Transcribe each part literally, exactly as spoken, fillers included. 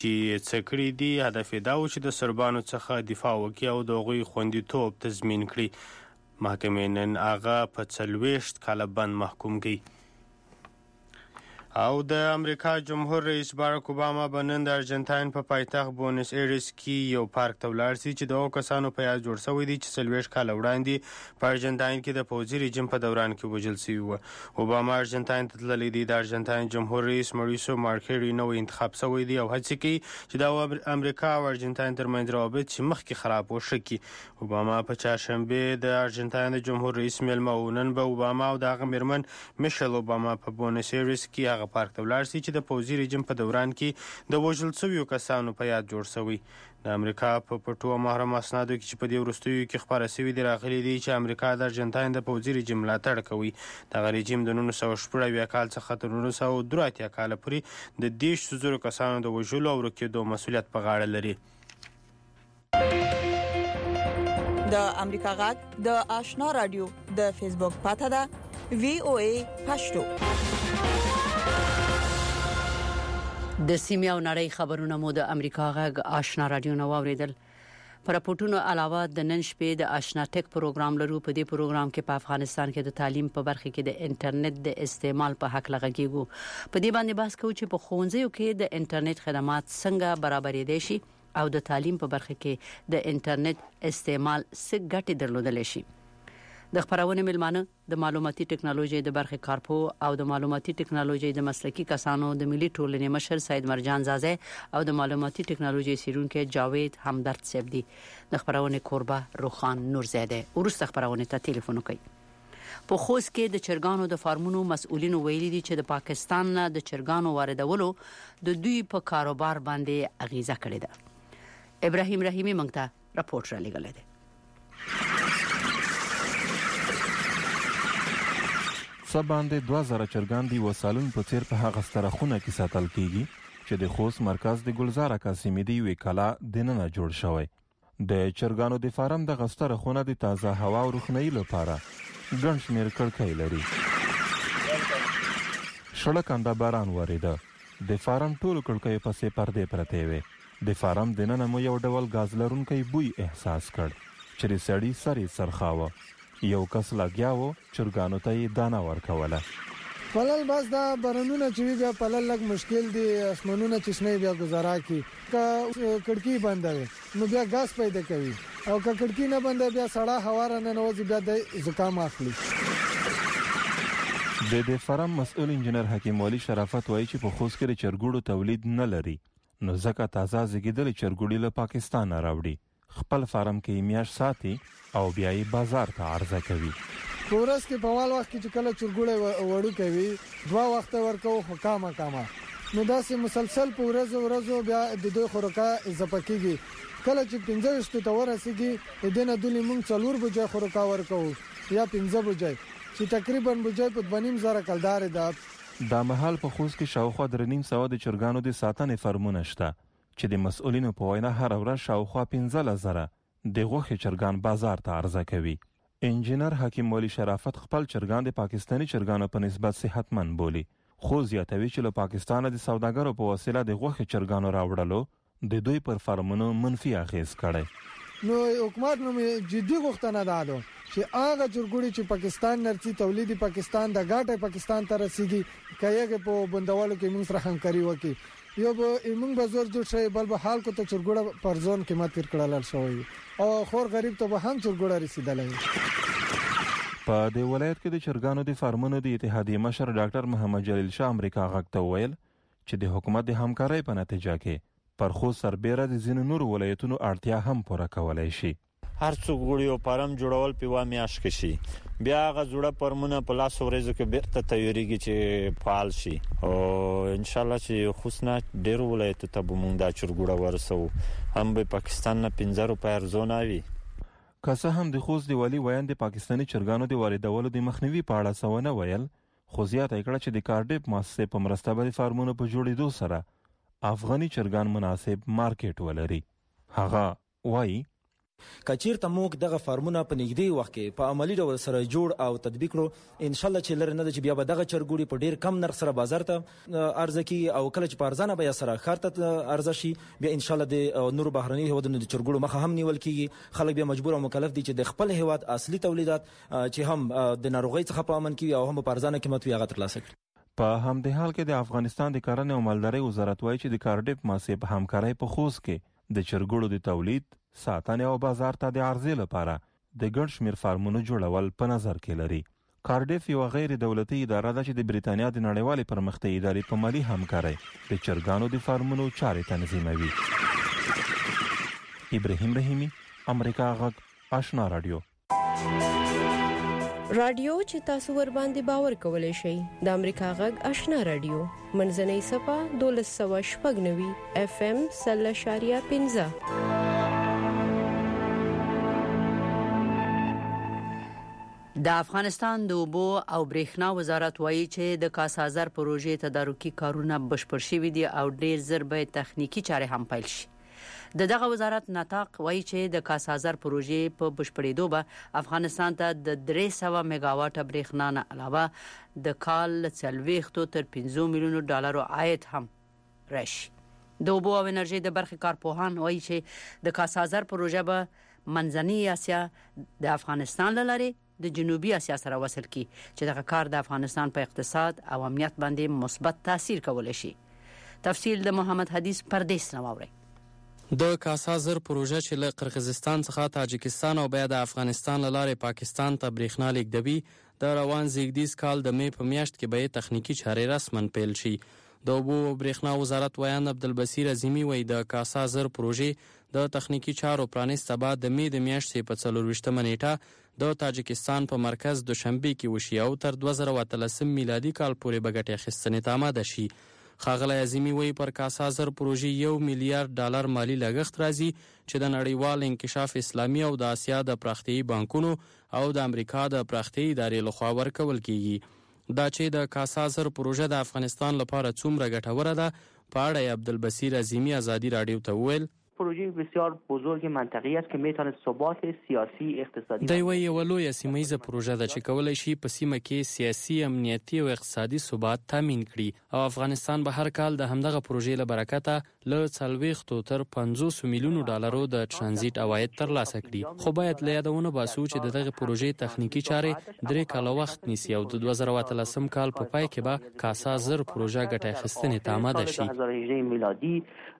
چې څه کړي دي هدف یې دا و چې د سربانو څخه دفاع وکړي او د هغوی خوندیتوب تضمین کړي. محکمې نن هغه په څلوېښت کاله بند محکوم کړي. او د امریکا جمهور رئیس باراک اوباما به نن د ارجنټاین په پایتخت بونس ایرس کې یو پارک ته ولاړ سي چې د هغو کسانو په یاد جوړ شوی دی چې څلوېښت کاله وړاندې په ارجنټاین کې د پوځي رژیم په دوران کې وژل شوي وو. اوباما ارجنټاین ته تللی دی. د ارجنټاین جمهور رئیس موریسو مارکیري نوی انتخاب شوی دی او هڅې کوي چې د امریکا او ارجنټاین ترمنځ روابط چې مخکې خراب و ښه کړي. اوباما په چهارشنبې د ارجنټاین د جمهور رئیس میلمه و. نن به اوباما او د هغه میرمن میشل اوباما په بونس ایرس کې هغه پارک ته ولاړ سي چې د پوځي رژیم په دوران کې د وژل شویو کسانو په یاد جوړ شوی. د امریکا په پټو او محرم اسنادو کې چې په دې وروستیو کې خپاره شوي دي راغلي دي چې امریکا د ارجنټاین د پوځي رژیم ملاتړ کوي. دغه رژیم د نولس سوه شپږ اویا کال څخه تر نولس سوه درې اتیا کاله پورې د دېرشو زرو کسانو د وژلو او ورکېدو مسؤلیت په غاړه لري. د امریکا غږ د آشنا رادیو د فیسبوک پاته ده وی او ای پښتو. د سیمې او نړۍ خبرونه مو د امریکا غږ آشنا رادیو نو اوریدل. پر راپورټونو علاوه د نن شپې د آشنا ټیک پروګرام لرو. په دې پروګرام کې په افغانستان کې د تعلیم په برخه کې د انټرنیټ د استعمال په حق لغږیږو. په دې باندې بحث کوو چې په ښوونځیو کې د انټرنیټ خدمات څنګه برابرېدای شي او د تعلیم په برخه کې د انټرنیټ استعمال څه ګټې درلودل شي. د خبرونه ملمانه د معلوماتي ټکنالوژي د برخه کارپو او د معلوماتي ټکنالوژي د مسلکي کسانو د ملي ټولنې مشر سید مرجان زازه او د معلوماتي ټکنالوژي سیرونکو جاوید همدرد صاحب دي. د خبرونه قربه روخان نورزاده ورسته خبرونه ته ټلیفون کوي. په خوست کې د چرګانو د فارمونو مسؤلین ویلي دي چې د پاکستان نه د چرګانو واردولو د دوی په کاروبار باندې اغیزه کړې ده. ابراهیم رحیمی مونږ ته راپورټ را لګل دی. سباندې دوه زره چرګان دی وسالون په څیر په هغه ستره خونه کې ساتل کیږي چې د خوست مرکز د ګلزار قاسمی دی وی کلا دننه جوړ شوی. د چرګانو د فارم د غستره خونه د تازه هوا او روښنايي لپاره ګڼ شمېر کړکۍ لري. شړکنده باران وریده. د فارم ټول کړکۍ پسې پردې پرتې وي. د فارم دننه مو یو ډول غاز لرونکی بوی احساس کړ چې سړی سری سرخاوه. یو کس لګیاو چرګانو ته دانه ورکوله. پلل بس دا برنونه چې بیا پلل لګ مشکل دي. اسمنونه چې شنه بیا گزارا کی کا کړکی بندوي نو بیا غاز پیدا کوي او کا کړکی نه بنده بیا سړه هوا رانه نوځي بیا د زکام اخلي. د دې فرم مسؤل انجنیر حکیم علي شرافت وایي چې په خوست کې چرګوړو تولید نه لري نو ځکه تازه زیږیدل چرګوړي له پاکستان راوړي. خپل فارم کې میاش ساتي او بیا یې بازار ته عرضه کوي. پورس کې په وال وخت کې چې کله چرګوړې وړو کوي دوا وخت ورکو حکامه کاما نو داسې مسلسل په ورځ ورځ بیا د دوی خوراکه اضافه کیږي. کله چې پنځه وشت ته ورسیږي دنه دلی مونږ څلور بجې خوراکه ورکو یا پنځه بجې چې تقریبا بجې په دوه زره کلدار ده. دا محل په خوست کې شاوخوا درنیم سو د چرګانو د ساتنې فرمونه شته چې د مسؤلینو په وینا هر ورځ شاوخوا پنځه زره د غوښې چرګان بازار ته عرضه کوي. انجینر حکیم علي شرافت خپل چرګان د پاکستانی چرګانو په نسبت صحتمند بولي. خو زیاتوي چې له پاکستان د سوداګرو په وسیله د غوښې چرګانو راوړلو د دوی پر فرمونو منفي اغیز کړي. نو حکومت نو جدي غوښتنه ده چې هغه چرګوړي چې پاکستان نرسي تولیدي پاکستان د غاټه پاکستان ته رسیږي کایګه په بندوالو کې موږ سره همکاري وکړي. یو به موږ به زور جوړ شي بل به حال کو ته چرګوړه پر ځون قیمت تیر کړل شوی او خور غریب ته به هم چرګوړه رسیدلې. په دې ولایت کې د چرګانو د فارمونو د اتحادیې مشر ډاکټر محمد جلیل شاه امریکا غږ ته ویل چې د حکومت د همکارۍ په نتیجه کې پر خو سربېره د ځینو نور ولایتونو اړتیا هم پوره کولای شي. هر څوک غوړي او پرم جوړول په میاش کې شي بیا غ جوړه پرمونه په لاس ورځو کې بیرته تیاریږي چې فعال شي او ان شاء الله چې خوسنا ډیر ولایت ته بمونږ دا چرګوړه ورسو هم به پاکستان نه پنځه روپۍ ارزونه وي. که څه هم د خوست دی والی وایند پاکستانی چرګانو دی واردولو د مخنیوي په اړه سونه ویل خو زیاته کړه چې د کارډیپ مؤسسې په مرسته به فارمونو په جوړېدو سره افغاني چرګان مناسب مارکیټ ولري. هغه وایي کچیرته موږ دغه فارمونه په نږدې وخت کې په عملی ډول سره جوړ او تطبیق کړو ان شاء الله چې لره نه چې بیا به دغه چرګوړي په ډیر کم نرخ سره بازار ته عرضه کی او کله چې په ارزانه بیا سره خارته عرضه شي بیا ان شاء الله د نور بهرني هیوادونو د چرګوړو مخه هم نیول کیږي. خلک بیا مجبور او مکلف دي چې د خپل هیواد اصلي تولیدات چې هم د ناروغي څخه په امن کې او هم په ارزانه قیمت وي هغه ترلاسه کړي. په همدې حال کې د افغانستان د کرنې او مالدارۍ وزارت وایي چې د کارډیف ماسې په همکارۍ په خوست کې د چرګوړو د تولید، ساتنې او بازار ته د عرضې لپاره د ګڼ شمېر فارمونو جوړول په نظر کې لري. کارډیف یو غیر دولتي اداره ده چې د بریتانیا د نړیوالې پرمختیایي ادارې په مالي همکارۍ د چرګانو د فارمونو چارې تنظیموي. ابراهیم رحیمی، امریکا غږ، آشنا رادیو. رادیو چې تاسو ور باندې باور کولای شئ د امریکا غږ آشنا رادیو منځنۍ صفه دولس سوه شپږ نوي اف ام سل شاریه پنځه. د افغانستان د اوبو او برېښنا وزارت وایي چې د کاسازر پروژې تدارکي کارونه بشپړ شوي دي او ډیر زر به تخنیکی چارې هم پیل شي. د دغه وزارت نطاق وایي چې د کاسازر پروژې په بشپړېدو به افغانستان ته د درې سوه میگاواټه برېښنا نه علاوه د کال څلوېښتو تر پنځو میلیونو ډالرو عاید هم راشي. د اوبو او انرژۍ د برخې کارپوهان وایي چې د کاسازر پروژه به منځنۍ اسیا د افغانستان له لارې د جنوبي اسیا سره وصل کی چې دغه کار د افغانستان په اقتصاد او امنیت باندې مثبت تاثیر کولی شي. تفصیل د محمد حدیث پردیس نواوري. د کاسازر پروژه چې له قرغیزستان څخه تاجکستان او بیا د افغانستان له لارې پاکستان ته برېښنا لیږدوي د روان زیږدیز کال د مې په میاشت کې به تخنیکی چارې رسمن پیل شي. د اوبو او برېښنا وزارت ویان عبدالبصیر عظیمی وایي د کاسازر پروژې د تخنیکی چارو پرانیسته بعد د مې د میاشتې په څلورویشتمه نیټه د تاجکستان په مرکز دوشنبه کې وشي او تر دوه زره اتلسم میلادي کال پورې به ګټې اخیستنې ته آماده شي. ښاغلی عظیمی وایي پر کاسازر پروژې یو میلیارډ ډالر مالی لګښت راځي چې د نړیوال انکشاف اسلامي او د آسیا د پراختیایي بانکونو او د امریکا د پراختیایي ادارې لخوا ورکول کیږي. دا چې د کاسازر پروژه د افغانستان لپاره څومره ګټوره ده په اړه یې عبدالبصیر عظیمی آزادی رادیو ته وویل. پروژه بسیار بزرگ منطقی است که میتونه ثبات سیاسی اقتصادی دی وایي یوه لویه سیمه پروژه ده چې کولی شي په سیمه کې سیاسي، امنیتي او اقتصادي ثبات تامین کړي او افغانستان به هر کال د همدغه پروژې له برکته له څلوېښتو تر پنځوسو میلیونو ډالرو د ترانزیت عواید ترلاسه کړي. خو باید له یاده ونه باسو چې د دغه پروژې تخنیکی چارې درې کاله وخت نیسي او د دوه زره اتلسم کال په پای کې به کاسازر پروژه ګټه اخیستنې ته آماده شي. دو هزار و هجده میلادی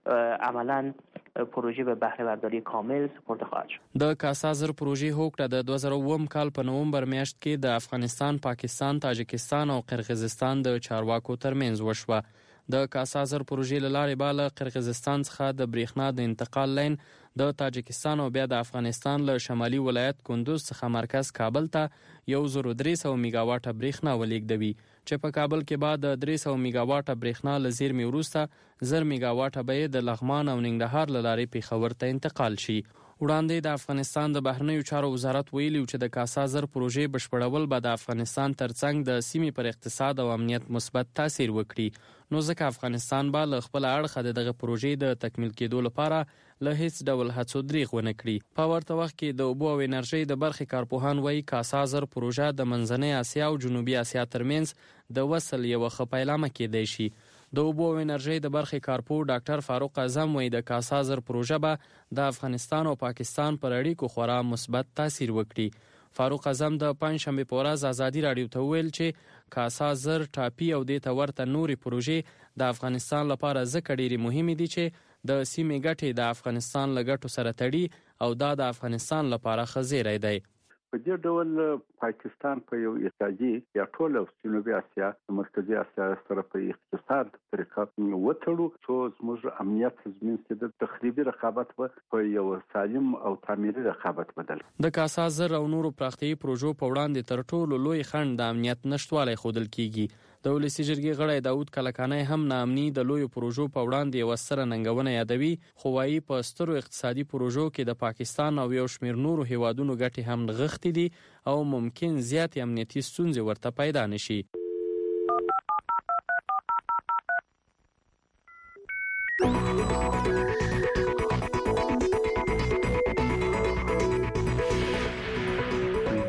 عملاً پروژه به بهره برداری کامل سپرده خواهد شد. د کاسازر پروژې هوکړه د دوه زره اووم کال په نومبر میاشت کې د افغانستان، پاکستان، تاجکستان او قرغیزستان د چارواکو ترمنځ وشوه. د کاسازر پروژې له لارې به له قرغیزستان څخه د برېښنا د انتقال لین د تاجکستان او بیا د افغانستان له شمالي ولایت کندوز څخه مرکز کابل ته یو زر درې سوه میگاواټه برېښنا ولېږدوي چې په کابل کې به د درې سوه میگاواټه برېښنا له زیرمې وروسته زر میگاواټه به یې د لغمان او ننګرهار له لارې پېښور ته انتقال شي. وړاندې د افغانستان د بهرنیو چارو وزارت ویلي چې د کاسازر پروژې بشپړول به د افغانستان ترڅنګ د سیمې پر اقتصاد او امنیت مثبت تاثیر وکړي. نو ځکه افغانستان به له خپل اړخه د دغه پروژې د تکمیل کېدو لپاره له هیڅ ډول هڅو دریغ ونه کړي. په ورته وخت کې د اوبو او انرژۍ د برخې کارپوهان وایي کاسازر پروژه د منځنۍ اسیا او جنوبي اسیا ترمنځ د وصل یوه ښه پیلامه کېدی شي. د اوبو او انرژۍ د برخې کارپوه ډاکټر فاروق اعظم وایي د کاسازر پروژه به د افغانستان او پاکستان پر اړیکو خورا مثبت تاثیر وکړي. فاروق اعظم د پنجشنبې په ورځ آزادي راډیو ته وویل چې کاسازر، ټاپي او دې ته ورته نورې پروژې د افغانستان لپاره ځکه ډېرې مهمې دي چې د سیمې ګټې د افغانستان له ګټو سره تړي او دا د افغانستان لپاره ښه زیری دی. په دې ډول پاکستان په یو اقتصادي یا ټول جنوبي اسیا مرکزي اسیا سره په اقتصاد طریقه وتړو چې زموږ امنیت تضمین شي د تخریبي رقابت په یو سالم او تعمیري رقابت بدل. د کاسازر او نورو پراختیایي پروژو په وړاندې تر ټولو لوی خنډ د امنیت نشتوالی ښودل کیږي. د ولسي جرګې غړی داود کلکانی هم ناامني د لویو پروژو په وړاندې یوه ستره ننګونه یادوي، خو وایي په سترو اقتصادي پروژو کې د پاکستان او یو شمېر نورو هیوادونو ګټې هم نغښتې دي او ممکن زیاتې امنیتي ستونزې ورته پیدا نشي.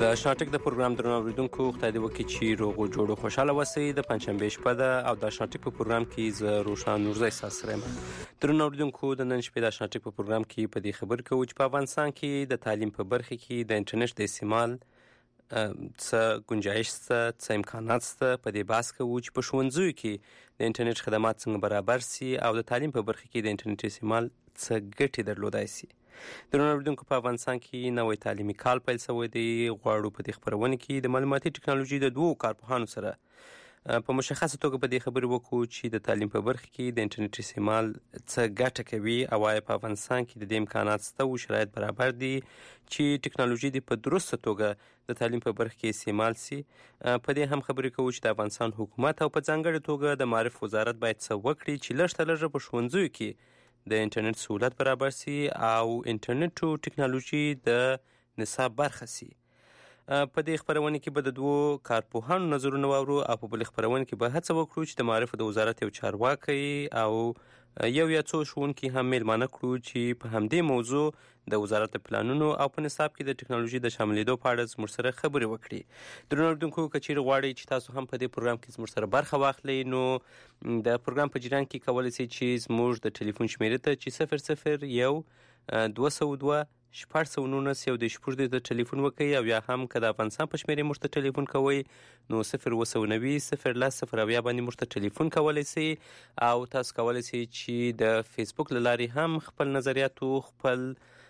د شاټک د پروګرام درنو اوریدونکو خدای دې وکړي چې روغ او جوړ او خوشاله اوسئ. د پنځشنبه شپه ده او د شاټک په پروګرام کې زه روشان نورزی ساس سره یم. درنو اوریدونکو د نن شپې د شاټک په پروګرام کې په دې خبر کوو چې په افغانستان کې د تعلیم په برخه کې د انټرنیټ د استعمال څه گنجایش څه څه امکانات څه په دې بحث کوو چې په ښوونځیو کې د انټرنیټ خدمات څنګه برابر سي او د تعلیم په برخه کې د انټرنیټ استعمال څه ګټې درلودای سي. درنو اوریدونکو په افغانستان کې نوی تعلیمي کال پیل شوی دی. غواړو په دې خبرونه کې د معلوماتي ټکنالوژي د دوو کارپوهانو سره په مشخصه توګه په دې خبرې وکړو چې د تعلیم په برخه کې د انټرنیټ استعمال څه ګټه کوي او آیا په افغانستان کې د دې امکانات شته او شرایط برابر دي چې ټکنالوژي د په درسته توګه د تعلیم په برخه کې استعمال سي. په دې هم خبرې کوو چې د افغانستان حکومت او په ځانګړې توګه د معارف وزارت باید څه وکړي چې لږ تر لږه په ښوونځیو کې د انټرنیټ سہولت برابر سي او انټرنیټ او ټکنالوژي د نصاب برخه سي. په دې خبرونه کې به د دوو کارپوهانو نظرونه واورو او په بل خبرونه کې به هڅه وکړو چې د معارف د وزارت یو چارواکي او یو یا څو ښوونکي هم میلمانه کړو چې په همدې موضوع د وزارت پلانونو او په نصاب کې د ټکنالوژي د شاملېدو په اړه زموږ سره خبرې وکړي. درنو اوریدونکو که چیرې غواړئ چې تاسو هم په دې پروګرام کې زموږ سره برخه واخلئ نو د پروګرام په جریان کې کولی شئ چې زموږ د ټلیفون شمیرې ته چې صفر صفر یو دوه سوه دوه شپږ سوه نولس یو د شپږ د ټلیفون وکړئ او یا هم که د افغانستان په شمیرې موږ ته ټلیفون کوئ نو صفر اووه سوه نوي صفر لس صفر اویا باندې موږ ته ټلیفون کولی شئ او تاسو کولی شئ چې د فیسبوک له لارې هم خپل نظریات او خپل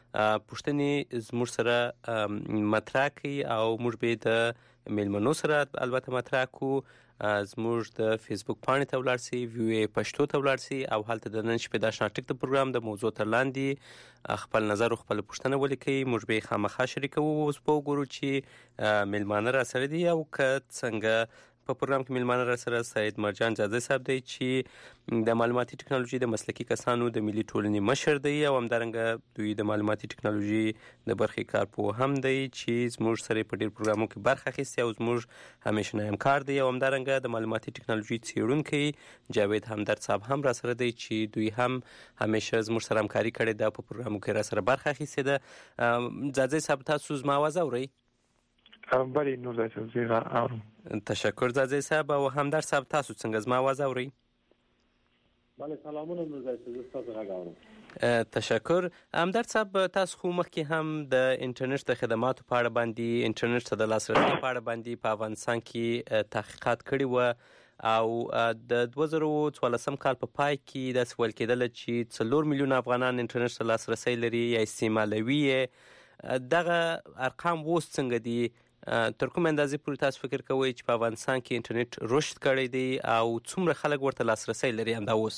پوښتنې زموږ سره مطرح کړئ او موږ به د میلمنو سره البته مطرح کړو. زموږ د فیسبوک پاڼې ته ولاړ شئ وی او ای پښتو ته ولاړ شئ او هلته د نن شپې د شاټک د پروګرام د موضوع تر لاندې خپل نظر او خپل پوښتنه ولیکئ. موږ به یې خامخا شریکوو. اوس به وګورو چې میلمانه را سره دي او که څنګه په پروګرام کې میلمانه را سره سید مرجان جاذب صاحب دی چې د معلوماتي ټکنالوژي د مسلکي کسانو د ملي ټولنې مشر دی او همدارنګه دوی د معلوماتي ټکنالوژي د برخې کارپوه هم دی چې زموږ سره په ډېر پروګرامونو کې برخه اخیستې او زموږ همیشنی همکار دی او همدارنګه د معلوماتي ټکنالوژي څیړونکی جاوید همدرد صاحب هم را سره دی چې دوی هم همیشه زموږ سره همکاري کړې ده په پروګرامونو کې را سره برخه اخیستې ده. جاذب صاحب تاسو زما آواز اورئ؟ بله نورزی صاحب زه اورم. تشکر جاذب صاحب او همدرد صاحب تاسو څنګه زما آواز اورئ؟ بله سلامونه نورزی صاحب زه تاسو غږ اورم. تشکر. همدرد صاحب تاسو خو مخکې هم د انټرنیټ د خدماتو په اړه باندې انټرنیټ ته د لاسرسي په اړه باندې په افغانستان کې تحقیقات کړي وو او د دوه زره څوارلسم کال په پای کې داسې ویل کېدله چې څلور میلیونه افغانان انټرنیټ ته لاسرسی لري یا استعمالوي یې. دغه ارقام اوس څنګه دي؟ تر کوم اندازې پورې تاسو فکر کوئ چې په افغانستان کې انټرنیټ رشد کړی دی او څومره خلک ورته لاسرسی لري همدا اوس؟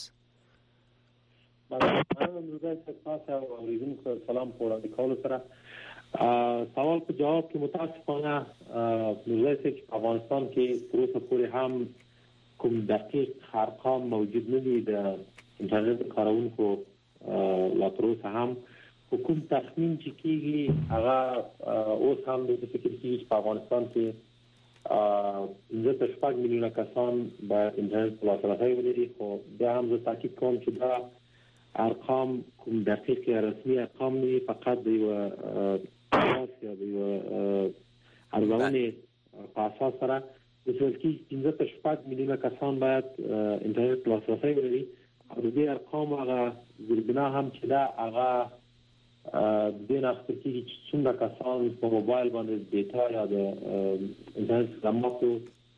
تاسو اوریدونکو سلام په وړاندې کولو سره سوال په جواب کې متاسفانه نورزی صاحب په افغانستان کې تر اوسه پورې هم کوم دقیق ارقام موجود نه دي د انټرنیټ کارونکو لا تر اوسه هم کوم تخمین چې کیږي هغه اوس هم د فکر کیږي چې په افغانستان کې پنځه تر شپږ میلیونه کسان باید انټرنیټ لاسرسی ولري خو بیا هم زه تاکید کوم چې دا ارقام کوم دقیق یا رسمي ارقام نه دي فقط د یوه قیاس یا د یوه ارزونې په اساس سره ویل کېږي چې پنځه تر شپږ میلیونه کسان باید انټرنیټ لاسرسی ولري او د دې ارقام هغه زیربنا هم چې دا هغه د دې نه اخیستل کېږي چې څومره کسان په موبایل باندې ډیټا یا د انټرنیټ خدماتو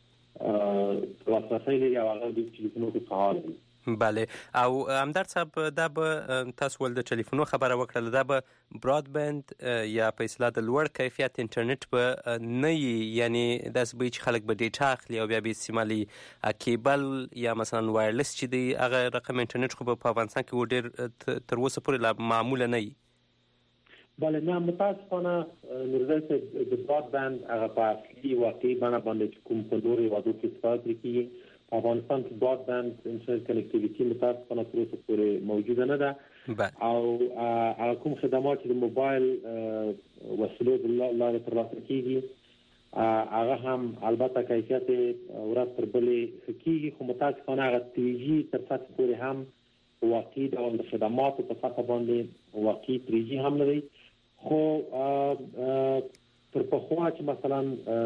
لاسرسی لري او هغه د ټلیفونو کې فعال دي. بله. او همدرد صاحب دا به تاسو ول د ټلیفونو خبره وکړه دا به براډبند یا په اصطلاح د لوړ کیفیت انټرنیټ به نه وي یعنی داسې به چې خلک به ډیټا اخلي او بیا به استعمالي کیبل یا مثلا وایرلس چې دی هغه رقم انټرنیټ خو په افغانستان کې ډېر تر اوسه پورې معموله نه وي. بله نه متاسفانه نورزی صاحب د براډبند هغه په اصلي واقعي بڼه باندې چې کوم په نورو هېوادو کې استفاده ترې کېږي په افغانستان کې براډبند انټرنیټ کنکټیویټي متاسفانه تر اوسه پورې موجوده نه ده او هغه کوم خدمات چې د موبایل وسیلو د لارې ترلاسه کېږي هغه هم البته کیفیت ورځ تر بلې ښه کېږي خو متاسفانه هغه تری جي تر سطحې پورې هم واقعي ډول د خدماتو په سطحه باندې واقعي تری جي هم نه دی خو تر پخوا چې مثلا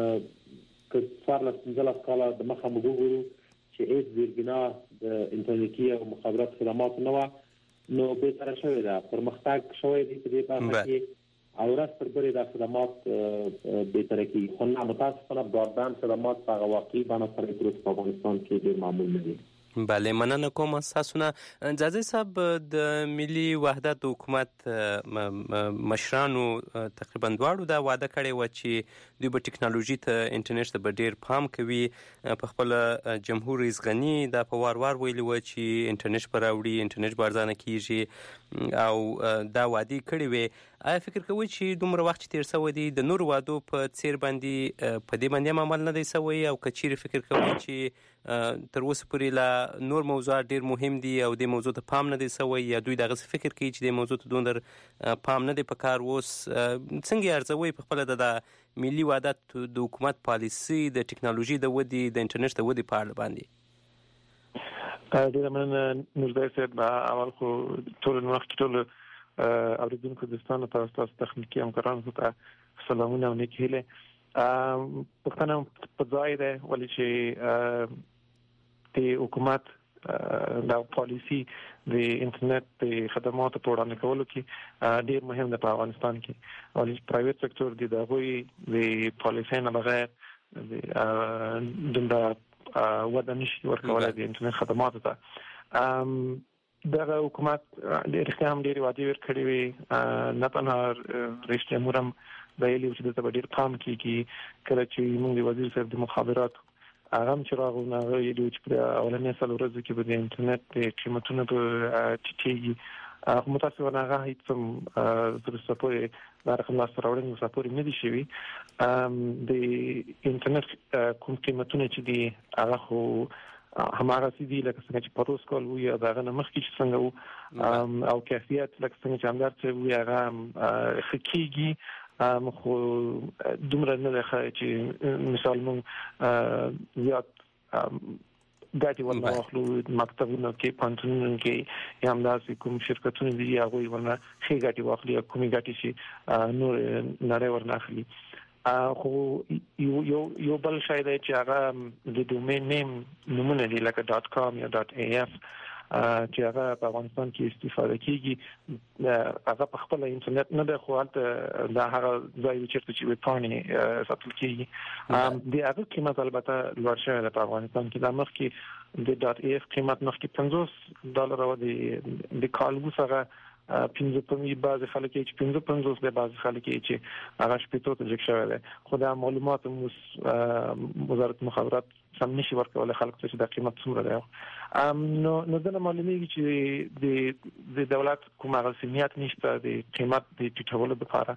که څوارلس پنځلس کاله د مخه موږ وګورو چې هیڅ زیربنا د انټرنیټي او مخابرات خدماتو نه وه، نو بهتره شوې ده، پرمختګ شوی دی په دې برخه کې او ورځ تر بلې دا خدمات بهتره کېږي. خو نه، متاسفانه براډباند خدمات په هغه واقعي بڼه سره تر اوسه په افغانستان کې ډېر معمول نه دي. بله، مننه کوم ستاسو نه. جاځي صاحب، د ملي وحدت حکومت مشرانو تقریبا دواړو دا وعده کړې وه چې دوی به ټکنالوژي ته انټرنیټ ته به ډېر پام کوي. په خپله جمهور رئیس غني دا په وار وار ویلي وه چې انټرنیټ به راوړي، انټرنیټ به ارزانه کېږي او دا وعدې کړې وې. آیا فکر کوئ چې دومره وخت چې تېر شوی دی د نورو وعدو په څیر باندې په دې باندې هم عمل نه دی شوی، او که چیرې فکر کوئ چې تر اوسه پورې لا نور موضوعات ډېر مهم دي او دې موضوع ته پام نه دی شوی، یا دوی دغسې فکر کوي چې دې موضوع ته دومره پام نه دی په کار اوس، څنګه یې ارزوئ په خپله د ملي وحدت د حکومت پالیسي د ټکنالوژي د ودې د انټرنیټ د ودې په اړه باندې؟ ډېره مننه نورزی صاحب. اول خو ټول وخت ټول اوریدونکو دوستانو ته ستاسو تخنیکي همکارانو ته سلامونه او نیکې هیلې. پوښتنه په ځای ده ولې چې د حکومت د پالیسي د انټرنیټ د خدماتو په وړاندې کولو کې ډېر مهم ده په افغانستان کې، ولې پرایویت سکتور د هغوی د پالیسۍ نه بغیر دومره وده نشي ورکولی د انټرنیټ خدماتو ته. دغه حکومت ډېر رښتیا هم ډېرې وعدې ورکړې وې، نه تنها رئیس جمهور هم ویلي و چې دلته به ډېر پام کېږي. کله چې موږ د وزیر صاحب د مخابراتو هغه هم چې راغلو نو هغه ویلي و چې په اولنۍ څلور ورځو کې به د انټرنیټ د قیمتونه به ټیټېږي. خو متاسفانه هغه هېڅ هم تر اوسه پورې دا رقم لاسته راوړنې تر اوسه پورې نه دي شوي. د انټرنیټ کوم قیمتونه چې دي هغه خو هماغسې دي لکه څنګه چې پروس کال وي او د هغه نه مخکې چې څنګه وو، او کیفیت لکه څنګه چې همدار صاحب وي هغه ښه کېږي، خو دومره نه ده چې مثال موږ زیات ګټې ورنه واخلو. مکتبونو کې، پوهنتونونو کې یا همداسې کوم شرکتونه دي هغوی ورنه ښې ګټې واخلي او کومې ګټې چې نور نړۍ ورنه اخلي. خو یو یو یو بل شی دی چې هغه د ډومین نیم نومونه دي لکه ډاټ کام یا ډاټ ای اف چې هغه په افغانستان کې استفاده کیږي. هغه په خپل انټرنیټ نه ده، خو هلته دا هغه ځای چیرته چې ویبپاڼې ساتل کیږي د هغه قیمت البته لوړ شوی ده په افغانستان کې. دا مخکې د ډاټ ای اف قیمت مخکې پنځوس ډالر و، د کالبو څخه پنځه پنځه بعض خلک چې پنځه پنځوس د بعض خلک چې هغه شپږ ته ځکه شوی دی. خو دا معلومات وزارت مخابرات سم نشي ورکولای خلک ته چې دا قیمت څومره دی. نو نو دا معلومیږي چې د د دولت کوم رسمیت نشته د قیمت د ټیټولو لپاره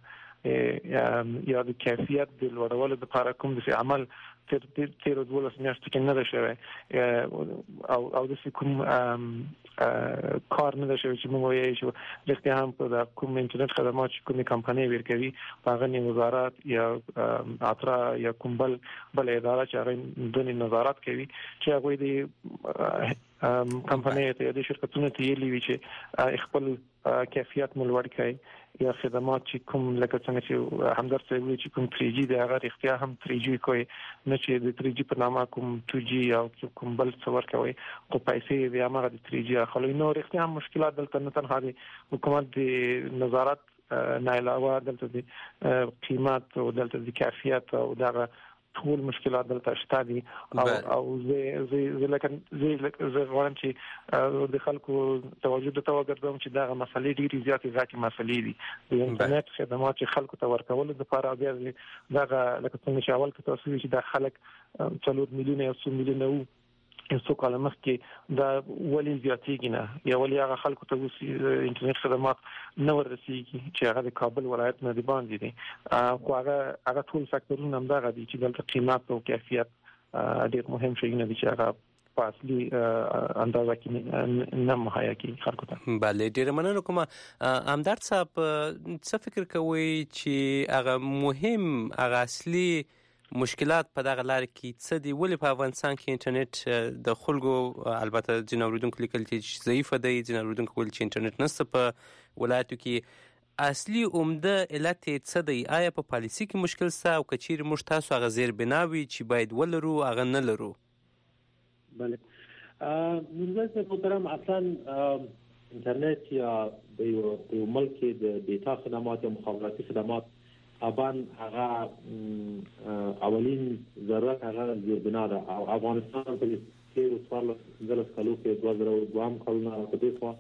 یا د کیفیت د لوړولو لپاره کوم د عمل تر تر دولس میاشتې کې نه ده شوی او او د کوم کار نه ده شوی چې موږ یې شو رښتیا هم په کوم انټرنیټ خدمات چې کومې کمپنۍ ورکوي په هغه وزارت یا اترا یا کوم بل بل اداره چې هغه د نظارت کوي چې هغه د کمپنۍ ته د شرکتونو ته یې لوي چې خپل کیفیت ملوړ کړي یا خدمات چې کوم لکه څنګه چې همدار څه وی چې کوم تھری جی د هغه اختیار هم تھری جی کوي نه چې د تھری جی په نامه کوم ټو جی او کوم بل څه ورکوي خو پیسې د هغه د تھری جی اخلي. نو اختیار مشکلات دلته نه تنها د حکومت د نظارت نه علاوه دلته د قیمت او دلته د کیفیت او دغه ټول مشکلات دلته شته دي او او زه زه لکه زه زه غواړم چې د خلکو توجه د توګردم چې دا مسلې ډېری زیاتې ځکه مسلې دي د انټرنیټ خدمات چې خلکو ته ورکول د لپاره بیا دا لکه څنګه چې اول کې تاسو چې د خلک څلور میلیونه او څو میلیونه وو څو کاله مخکې دا ولې زیاتېږي نه یا ولې هغه خلکو ته انټرنیټ خدمات نه ورسېږي چې هغه د کابل ولایت نه دی باندې دي خو هغه هغه ټول فاکتورونه هم دغه دي چې دلته قیمت او کیفیت ډېر مهم شیونه دي چې هغه په اصلي اندازه کې نه مهیا کیږي خلکو ته. بله ډېره مننه کوم. همدرد صاحب څه فکر کوئ چې هغه مهم هغه اصلي مشکلات په دغه لار کې څه دي؟ ولې په افغانستان کې انټرنیټ د خلکو البته ځینې اوریدونکو لیکل چې ضعیفه دی، ځینې اوریدونکو ویل چې انټرنیټ نشته په ولایتو کې. اصلي عمده علت یې څه دی؟ آیا په پالیسي کې مشکل شته او که چیرې موږ تاسو هغه زیربناوي چې باید ولرو هغه نه لرو؟ بله میرزا محترم، اصلا اینترنت یا د یو ملک د ډیټا خدمات یا مخابراتي خدمات طبعا هغه اولین ضرورت هغه زیربنا ده او افغانستان په تیرو څوارلسو پنځلسو کالو کې دوه زره دوهم کلونه په دې خوا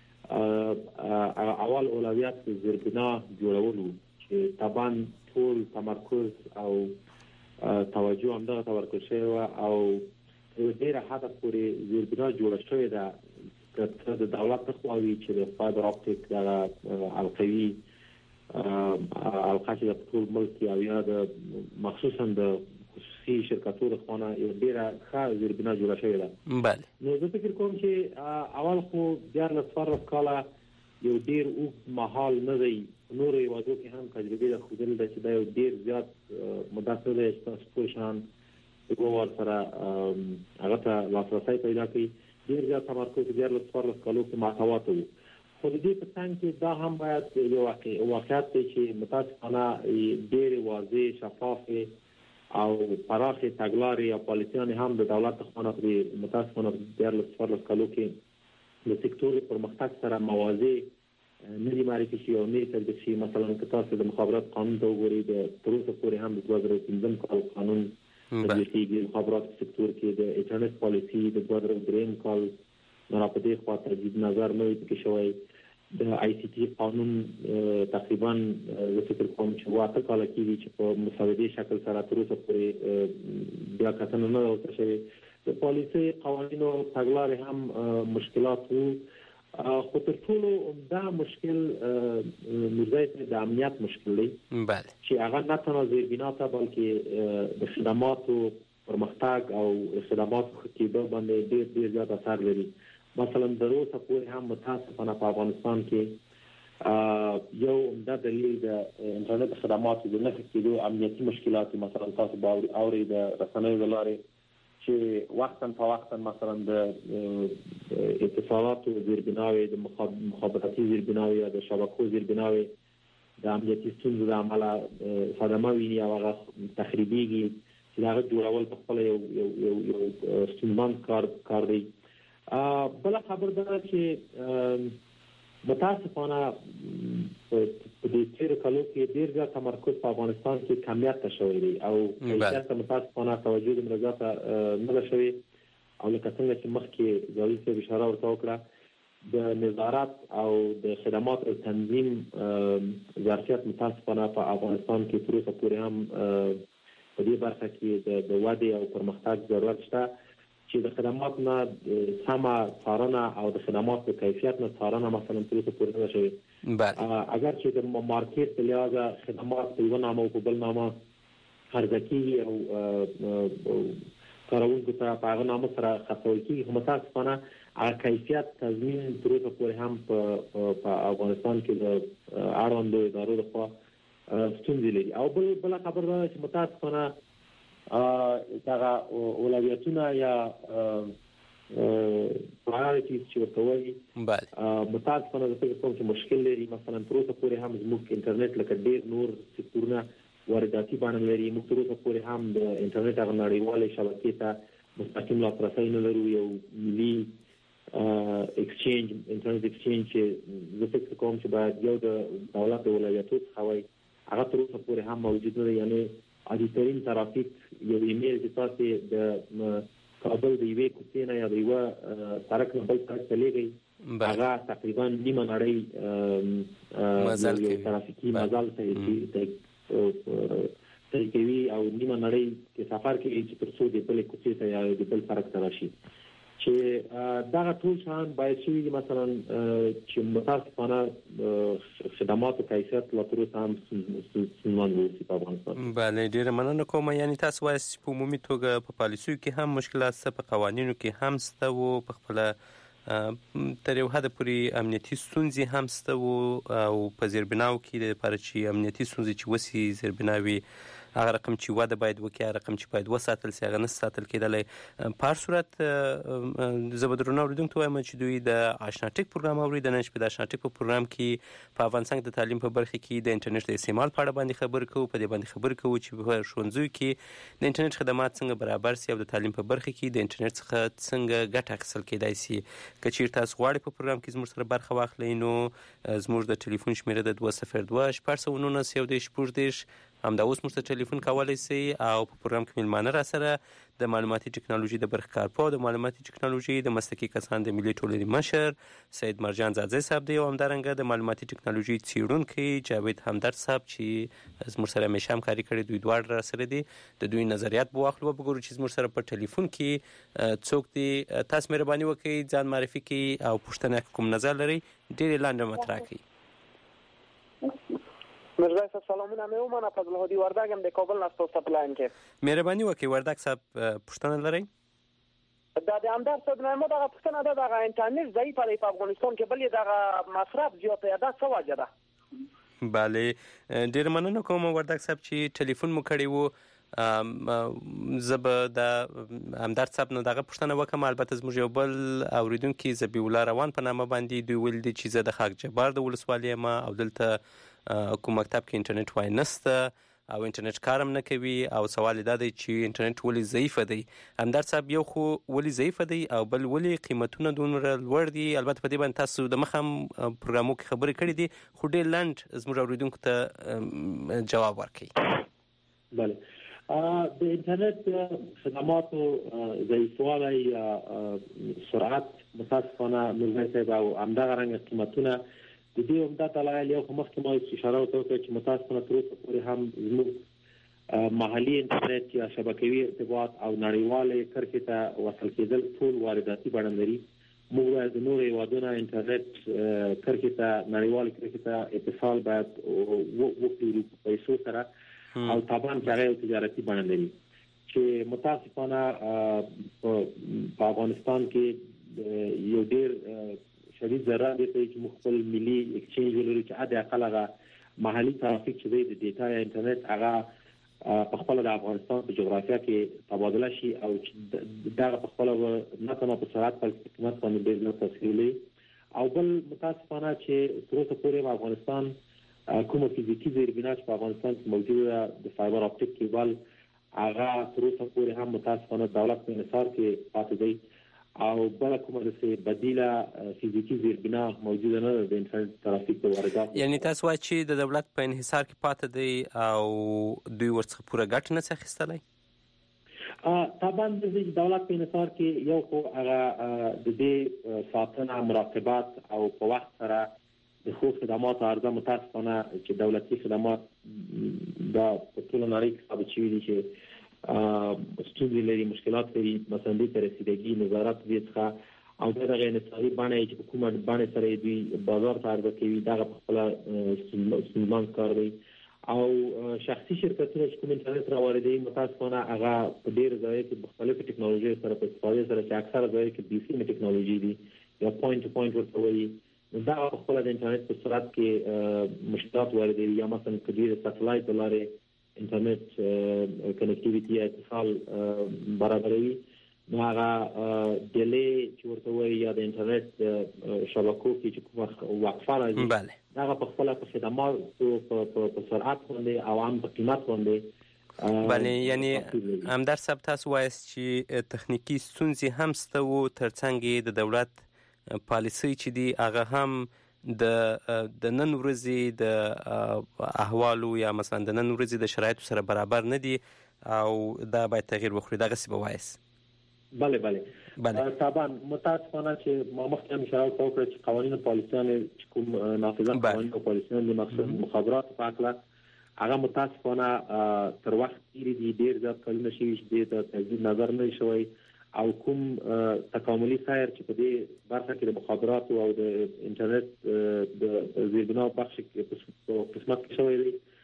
اول اولویت زیربنا جوړول و چې طبعا ټول تمرکز او توجه همدغه ته ورکړل شوې وه او ډېره حده پورې زیربنا جوړه شوې ده که د دولت لخوا وي چې د فایبر اپټیک دغه حلقوي حلقه چې د ټول ملک او یا د مخصوصا د خصوصي شرکتونو لخوا نه یو ډېره ښه زیربنا جوړه شوې ده. بله نو زه فکر کوم چې اول خو دیارلس څوارلس کاله یو ډېر اوږد مهال نه دی. نورو هېوادو کې هم تجربې ده ښودلې ده چې دا یو ډېر زیات مدت نه دی چې تاسو پوه شان یو وار سره هغه ته لاسرسی پیدا کوي. ډېر زیات تمرکز دیارلس څوارلس کالو کې محتوا ته و. خو د دې په څنګ کې دا هم باید یو واقعیت دی چې متاسفانه ډېرې واضح شفافې او پراخې تګلارې او پالیسیانې هم د دولت لخوا نه پرې متاسفانه دیارلس څوارلس کالو کې د سکتور پرمختګ سره موازی نه دي معرفي شوي او نه یې تطبیق شوي. مثلا که تاسو د مخابرات قانون ته وګورئ، د تر اوسه پورې هم د دوه زره پنځم کال قانون تطبیق کېږي. مخابرات سکتور کې د انټرنیټ پالیسي د دوه زره درېیم کال نه په دې خوا تجدید نظر نه وي پکې شوی. د آی سی ټي قانون تقریبا زه فکر کوم چې اته کاله کېږي چې په مسودې شکل سره تر اوسه پورې بیا کتنه نه ده ورته شوې. د پالیسۍ قوانینو تګلارې هم مشکلات وو. خو تر ټولو عمده مشکل میرزا د امنیت مشکل دی چې هغه نه تنها زیربنا ته بلکې د خدماتو پرمختګ او خدماتو ښه کېدو باندې ډېر ډېر زیات اثر لري. مثلا د اوسه پورې هم متاسفانه په افغانستان کې یو عمده دلیل د انټرنیټ خدماتو د نه ښه کېدو امنیتي مشکلات. مثلا تاسو به اورئ د رسنیو له لارې چې وقتا په وقتا مثلا د اتصالاتو زیربناوي، د مخابراتي زیربناوي یا د شبکو زیربناوي د امنیتي ستونزو له امله صدمه ویني او هغه تخریبېږي چې د هغه جوړول په خپله یو یو ستونزمند کار دی. بله خبر دا چې متاسفانه په دې تیرو کالو کې ډېر زیات تمرکز په افغانستان کې کمیت ته شوی دی او کیفیت ته متاسفانه توجه دومره زیاته نه ده شوې. او لکه څنګه چې مخکې جاوید صاحب اشاره ورته وکړه، د نظارت او د خدماتو تنظیم ظرفیت متاسفانه په افغانستان کې تر اوسه پورې هم په دې برخه کې د ودې او پرمختګ ضرورت شته چې د خدماتو نه سمه څارنه او د خدماتو د کیفیت نه څارنه مثلا تر اوسه پورې نه ده شوې. اگر چې د مارکیټ په لحاظه خدمات په یوه نامه او په بل نامه عرضه کېږي او کاروونکو ته په هغه نامه سره خرڅول کېږي، خو متاسفانه هغه کیفیت تضمین تر اوسه پورې هم په افغانستان کې د اړوندو ادارو لخوا ستونزې لري. او بل بله خبره دا ده چې متاسفانه دغه اولویتونه یا پرایورټیز چې ورته وایي متاسفانه زه فکر کوم چې مشکل لري. مثلا تر اوسه پورې هم زموږ انټرنیټ لکه ډېر نور سکتورونه وارداتي بڼه لري. موږ تر اوسه پورې هم د انټرنیټ هغه نړیوالې شبکې ته مستقیم لاسرسی نه لرو. یو ملي اکسچینج انټرنیټ اکسچینج چې زه فکر کوم چې باید یو د دولت د اولویتو څخه وایي هغه تر اوسه پورې هم موجود نه دی. یعنې عادي ترافیک یو ایمیل چې تاسو د کابل د یوې کوڅې نه یا د یوه سړک نه بل سړک ته لیږئ، هغه تقریبا نیمه نړۍ یو ترافیکي مزل طی کوي او نیمه نړۍ کې سفر کوي چې تر څو د بلې کوڅې ته یا د بل سړک ته راشي. چې دغه ټول شیان باید شوي دي مثلا چې متاسفانه خدماتو کیفیت لا تر اوسه هم ستونزمن واوسي په افغانستان. بله، ډېره مننه کوم. یعنې تاسو وایاست چې په عمومي توګه په پالیسیو کې هم مشکلات شته، په قوانینو کې هم شته و، په خپله تر یو حده پورې امنیتي ستونزې هم شته و او په زیربناو کې دپاره چې امنیتي ستونزې چې وسي زیربناوي هغه رقم چې وده باید وکړي، هغه رقم چې باید وساتل شي هغه نه ساتل کېدلی. په هر صورت زه به درنو اورېدونکو ته وایم چې دوی د آشنا ټک پروګرام اوري. د نن شپې د آشنا ټک په پروګرام کې په افغانستان کې د تعلیم په برخه کې د انټرنیټ د استعمال په اړه باندې خبرې کوو. په دې باندې خبرې کوو چې په ښوونځیو کې د انټرنیټ خدمات څنګه برابر سي او د تعلیم په برخه کې د انټرنیټ څخه څنګه ګټه اخیستل کېدای سي. که چیرې تاسو غواړئ په پروګرام کې زموږ سره برخه واخلئ نو زموږ د ټلیفون شمیره د دوه صفر دوه شپږ سوه نولس یو دېرش شپږ دېرش همدا اوس موږ ته ټلیفون کولی سئ او په پروګرام کې میلمانه را سره د معلوماتي ټکنالوژي د برخې کارپوه د معلوماتي ټکنالوژي د مسلکي کسان د ملي ټولنې مشر سید مرجان ځاځی صاحب دی او همدارنګه د معلوماتي ټکنالوژي څیړونکی جاوید همدرد صاحب چې زموږ سره همیشه همکاري کړې دوی دواړه را سره دي. د دوی نظریات به واخلو وګورو چې زموږ سره په ټلیفون کې څوک دي. تاسو مهرباني وکړئ ځان معرفي کړئ او پوښتنه کوم نظر لرئ ډېرې لنډه مطرح کړئ. مرزا صاحب سلامونه مې ومنه. فضل هادي وردګ د کابل نه ستاسو په لاین کې. مهرباني وکړئ وردګ صاحب پوښتنه لرئ؟ دا د همدرد صاحب نه ما دغه پوښتنه ده دغه انټرنیټ ضعیف دی په افغانستان کې بل یې دغه مصرف زیات دی دا څه وجه ده؟ بله ډېره مننه کوم وردګ صاحب چې ټلیفون مو کړی و. زه به د همدرد صاحب نه دغه پوښتنه وکړم. البته زموږ یو بل اورېدونکي ذبیح الله روان په نامه باندې دوی ویل دي چې زه د خاک جبار د ولسوالۍ یم او دلته کوم مکتب کې انټرنیټ وای نشته او انټرنیټ کارم نه کوي او سوال دا دی چې انټرنیټ ولې ضعیفه دی. همدرد صاحب یو خو ولې ضعیفه دی او بل ولې قیمتونه دومره لوړ دي. البته په دې باندې تاسو د مخه هم پروګرامو کې خبرې کړې دي خو ډېر لنډ زموږ اورېدونکو ته جواب ورکړئ. بله د انټرنیټ خدماتو ضعیفوالی یا سرعت متاسفانه مرزا صاحب او همدغه رنګه قیمتونه د دې عمده دلایل یو خو مخکې ما اشاره ورته وکړه چې متاسفانه تر اوسه پورې هم زموږ محلي انټرنیټ یا شبکوي ارتباط او نړیوالې کرښې ته وصل کېدل ټول وارداتي بڼه لري. موږ باید د نورو هېوادونو انټرنیټ کرښې ته نړیوالې کرښې ته اتصال باید وکړو په پیسو سره او طبعا چې هغه یو تجارتي بڼه لري چې متاسفانه په افغانستان کې یو ډېر شدید ضرر دی چې موږ خپل ملي اکسچینج ولرو چې حد اقل هغه محلي ترافیک چې دی د ډیټا یا انټرنیټ هغه په خپله د افغانستان په جغرافیه کې تبادله شي او چې دغه په خپله نه تنها په سرعت بلکې په قیمت باندې ډېر لوړ تاثیر لري. او بل متاسفانه چې تر اوسه پورې په افغانستان کومه فزیکي زیربنا چې په افغانستان کې موجوده ده د فایبر اپټیک کیبل هغه تر اوسه پورې هم متاسفانه دولت په انحصار کې پاتې دی او بل کومه د بدیله فزیکی زیربنا موجوده نه ده د انټرنیټ ترافیک په واردات. یعنی تاسو وایئ چې د دولت په انحصار کې پاتې دی او دوی ورڅخه پوره ګټه نشي اخیستلی؟ طبعا د دولت په انحصار کې یو خو هغه د دې ساتنه مراقبت او په وخت سره د خو خدماتو عرضه متاسفانه چې دولتي خدمات دا په ټوله نړۍ کې ثابت شوي دي چې ستونزې لري مشکلات لري مثلا دې ته رسیدګي نظارت دې څخه او دغه انحصاري بڼه چې په کومه بڼه سره دوی بازار ته عرضه کوي دغه په خپله ستونزمن کار دی او شخصي شرکتونه چې کوم انټرنیټ راوړي متاسفانه هغه په ډېر ځایو کې مختلفې ټکنالوژي سره په استفادې سره چې اکثره ځایو کې بي سي ټکنالوژي دي یا پوینټ ټو پوینټ ورته وایي دا په خپله د انټرنیټ په سرعت کې مشکلات واردوي یا مثلا که دوی د سټلایټ له لارې انټرنیټ کنیکټیویټي یا اتصال برابروي نو هغه ډیلې چې ورته وایي یا د انټرنیټ شبکو کې چې کومه وقفه راځي هغه په خپله په خدماتو په سرعت باندې او هم په قیمت باندې بله یعنی همدرد صاحب تاسو وایاست چې تخنیکي ستونزې هم شته و ترڅنګ د دولت پالیسۍ چې دي هغه هم د د نن ورځې د احوالو یا مثلا د نن ورځې د شرایطو سره برابر نه دي او دا باید تغییر وکړي دغسې به وایاست؟ بله بله طبعا متاسفانه چې ما مخکې هم اشاره ورته وکړه چې قوانین او پالیسیانې چې کوم نافذه قوانین او پالیسیان د مخصوص مخابراتو په هکله هغه متاسفانه تر وخت تېرې دي ډېر زیات کلونه شوي چې دې ته تجدید نظر نه شوی او کوم تکاملي سیر چې په دې برخه کې د مخابراتو او د انټرنیټ د زیربنا بخش کې په قسمت کې شوی دی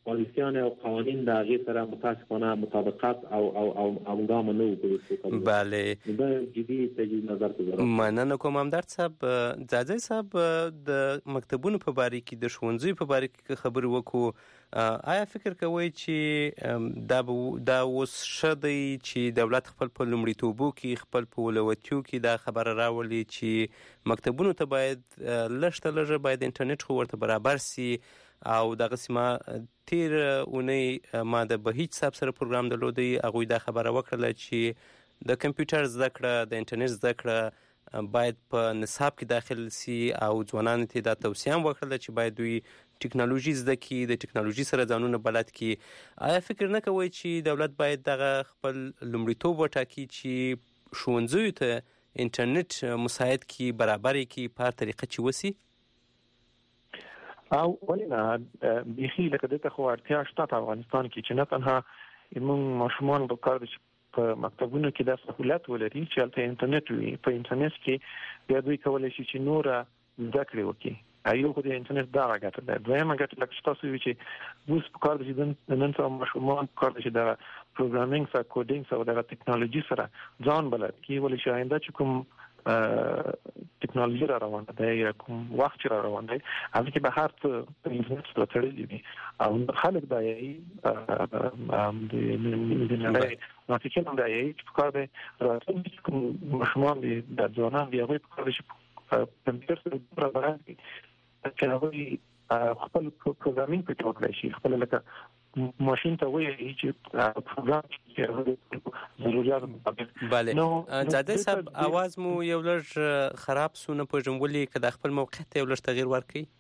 پالیسیان او قوانین د هغې سره متاسفانه مطابقت او او او همګام نه وو. بله دا جدي تجدید نظر ته ضرورت. مننه کوم همدرد صاحب. ځاځی صاحب د مکتبونو په باره کې د ښوونځیو په باره کې خبرې وکړو، آیا فکر کوئ چې دا دا اوس ښه دی چې دولت خپل په لومړیتوبو کې خپل په ولوتیو کې دا خبره راولي چې مکتبونو ته باید لږ ته لږه باید انټرنیټ خو ورته برابر سي؟ او دغسې ما تیر اونۍ ما د بهیج صاحب سره پروګرام درلودی، هغوی دا خبره وکړله چې د کمپیوټر زده کړه د انټرنیټ زده کړه باید په نصاب کې داخل سي او ځوانانو ته دا توصیه هم وکړله چې باید دوی ټکنالوژي زده کړي، د ټکنالوژي سره ځانونه بلد کړي. آیا فکر نه کوئ چې دولت باید دغه خپل لومړیتوب وټاکي چې ښوونځیو ته انټرنیټ مساعد کړي، برابر یې کړي په هر طریقه چې وسي؟ او ولې نه، بیخي لکه دې ته خو اړتیا شته په افغانستان کې چې نه تنها موږ ماشومان په کار دي چې په مکتبونو کې دا سهولت ولري چې هلته انټرنیټ وي. په انټرنیټ کې بیا دوی کولی شي چې نوره زده کړې وکړي. یو خو د انټرنیټ دغه ګټه ده. دویمه ګټه لکه چې تاسو وایئ چې اوس په کار دي چې نن سبا ماشومان په کار دي چې د پروګرامینګ سره، کوډینګ سره، دغه ټکنالوژي سره ځان بلد کړي، ولې چې آینده چې کوم ټکنالوژي را روانه ده یا کوم وخت چې را روان دی هغه کې به هر څه په انټرنیټ سره تړلي وي او خلک دا یې د نړۍ نافکر هم دا یې چې په کار دی راتلونکي کوم ماشومان دي د ځوانان دي هغوی په کار دی چې کمپیوټر سره دومره بلد دي چې هغوی خپل پروګرامینګ پکې وکړی شي، خپل لکه ماشین ته وایي چې پروګرام کې ضرورت مطابق. بله ځاځی صاحب اواز مو یو لږ خراب سو، نه پوهېږم ولې که د خپل موقعیت ته یو لږ تغییر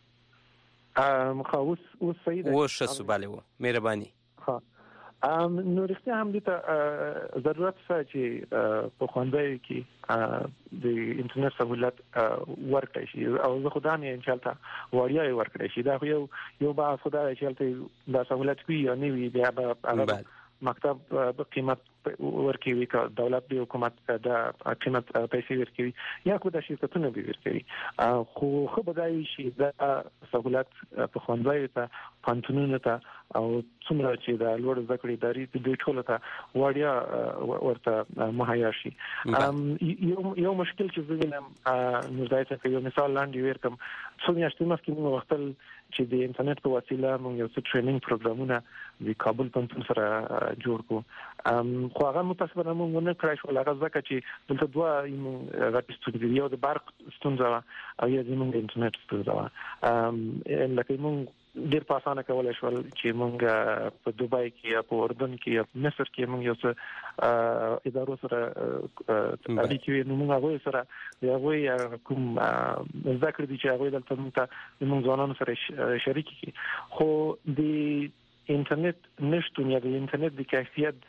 ورکړئ؟ خو اوس اوس صحیح ده، اوس ښه سو. بله مهرباني. ښه نو رښتیا هم دې ته ضرورت شته چې په ښوونځیو کې د انټرنیټ سهولت ورکړی شي او زه خو دا نه یم چې هلته وړیا یې ورکړی شي. دا خو یو یو بحث خو دا دی چې هلته دا سهولت وي یا نه وي، بیا به هغه مکتب به قیمت ورکوي که دولت به حکومت د قیمت پیسې ورکوي یا خو د شرکتونه به ورکوي. خو ښه به دا وي چې دا سهولت په ښوونځیو ته، پوهنتونونو ته او څومره چې د لوړ زده کړې ادارې دي دوی ټولو ته وړیا ورته مهیا شي. یو یو مشکل چې زه وینم، نو دا چې یو مثال لاندې ورکړم، څو میاشتې مخکې موږ غوښتل چې د انټرنیټ په وسیله موږ یو څه ټریننګ پروګرامونه د کابل پوهنتون سره جوړ کړو، خو هغه متاسفانه موږ ونه کړای شول. هغه ځکه چې دلته دوه غټې ستونزې، یو د برق ستونزه وه او یا زموږ د انټرنیټ ستونزه وه. لکه موږ ډېر په اسانه کولی شول چې موږ په دوبای کې یا په اردن کې یا په مصر کې موږ یو څه ادارو سره اړیکې وي، نو موږ هغوی سره د هغوی کوم زده کړې دي چې هغوی دلته موږ ته زموږ ځوانانو سره شریک کړي. خو د انټرنیټ نشتون یا د انټرنیټ د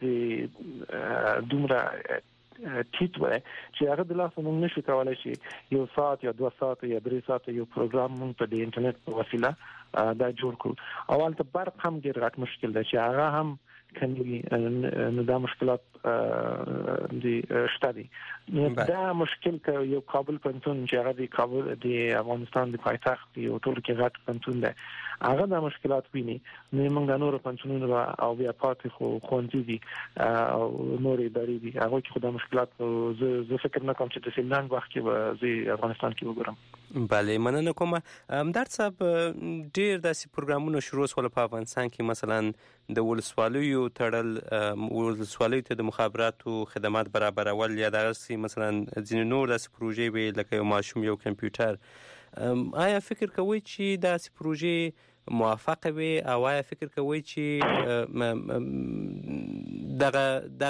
کیفیت دومره ټیټ وای چې هغه د لاسه موږ نشو کولی چې یو ساعت یا دوه ساعت یا درې ساعت یو پروګرام موږ په د انټرنیټ په وسیله دا جوړ کړو. او هلته برق هم ډېر غټ مشکل دی چې هغه هم کمی نو دا مشکلات دي شته دي. دا مشکل که یو کابل پوهنتون چې هغه د کابل د افغانستان د پایتخت یو ټول کې غټ پوهنتون دی، هغه دا مشکلات ویني، نو موږ د نورو پوهنتونونو او بیا پاتې خو ښوونځي دي او نورې ادارې دي هغوی کې خو دا مشکلات زه فکر نه کوم چې د سیلنګ وخت کې به زه افغانستان کې وګورم. بله مننه کوم. همدرد صاحب ډېر داسې پروګرامونه شروع شول په افغانستان کې، مثلا د ولسوالیو تړل، ولسوالیو ته د مخابراتو خدمات برابرول یا دغسې مثلا ځینې نور داسې پروژې وي لکه یو ماشوم یو کمپیوټر. آیا فکر کوئ چې داسې پروژې موفقه وي او آیا فکر کوئ چې دغه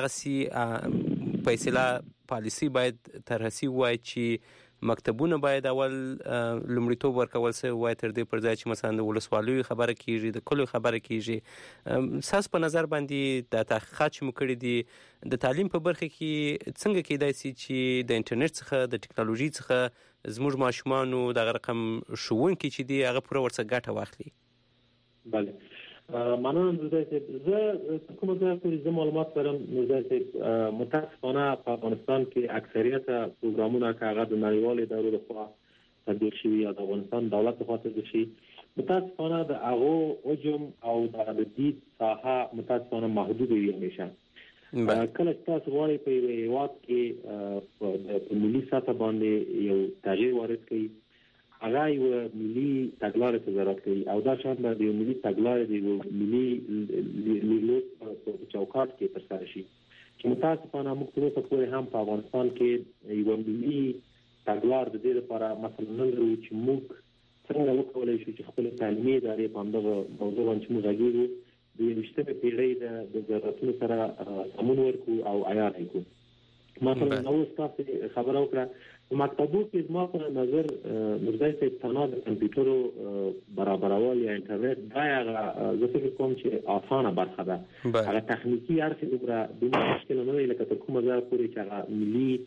دغسې فیصله پالیسي باید طرحه سي وای چې مکتبونه باید اول لومړیتوب ورکول سوی وای تر دې پر ځای چې مثلا د ولسوالیو خبره کیږي، د کلیو خبره کیږي؟ ستاسو په نظر باندې د تحقیقات چې مو کړي دي د تعلیم په برخه کې څنګه کیدای سي چې د انټرنیټ څخه د ټکنالوژي څخه زموږ ماشومانو دغه رقم ښوونکي چې دي هغه پوره ورڅخه ګټه واخلي؟ بله مننه نورزی صاحب. زه کومه ځای پورې زه معلومات لرم نورزی صاحب، متاسفانه په افغانستان کې اکثریت پروګرامونه که هغه د نړیوالو ادارو لخوا تطبیق شوی یا د افغانستان دولت لخوا تطبیق شي متاسفانه د هغو حجم او د دید ساحه متاسفانه محدود وي همیشه. کله چې تاسو غواړئ په یو هیواد کې په ملي سطح باندې یو تغییر وارد کړئ هغه یو ملي تګلارې ته ضرورت کوي او دا شان د یو ملي تګلارې د یو ملي لیدلوري په چوکاټ کې ترسره شي چې متاسفانه موږ تر اوسه پورې هم په افغانستان کې یو ملي تګلار د دې لپاره مثلا نه لرو چې موږ څنګه وکولای شو چې خپل تعلیمي ادارې په همدغه موضوع باندې موږ غږیږو د یویشتمې پیړۍ د ضرورتونو سره سمون ورکړو او عیار یې کړو. مثلا نو تاسو خبره وکړه په مکتبو کې زما په نظر مرزا صاحب تنها د کمپیوټرو برابرول یا انټرنیټ دا هغه زه فکر کوم چې اسانه برخه ده. هغه تخنیکي اړخ دومره دومره مشکل نه وي لکه تر کومه ځایه پورې چې هغه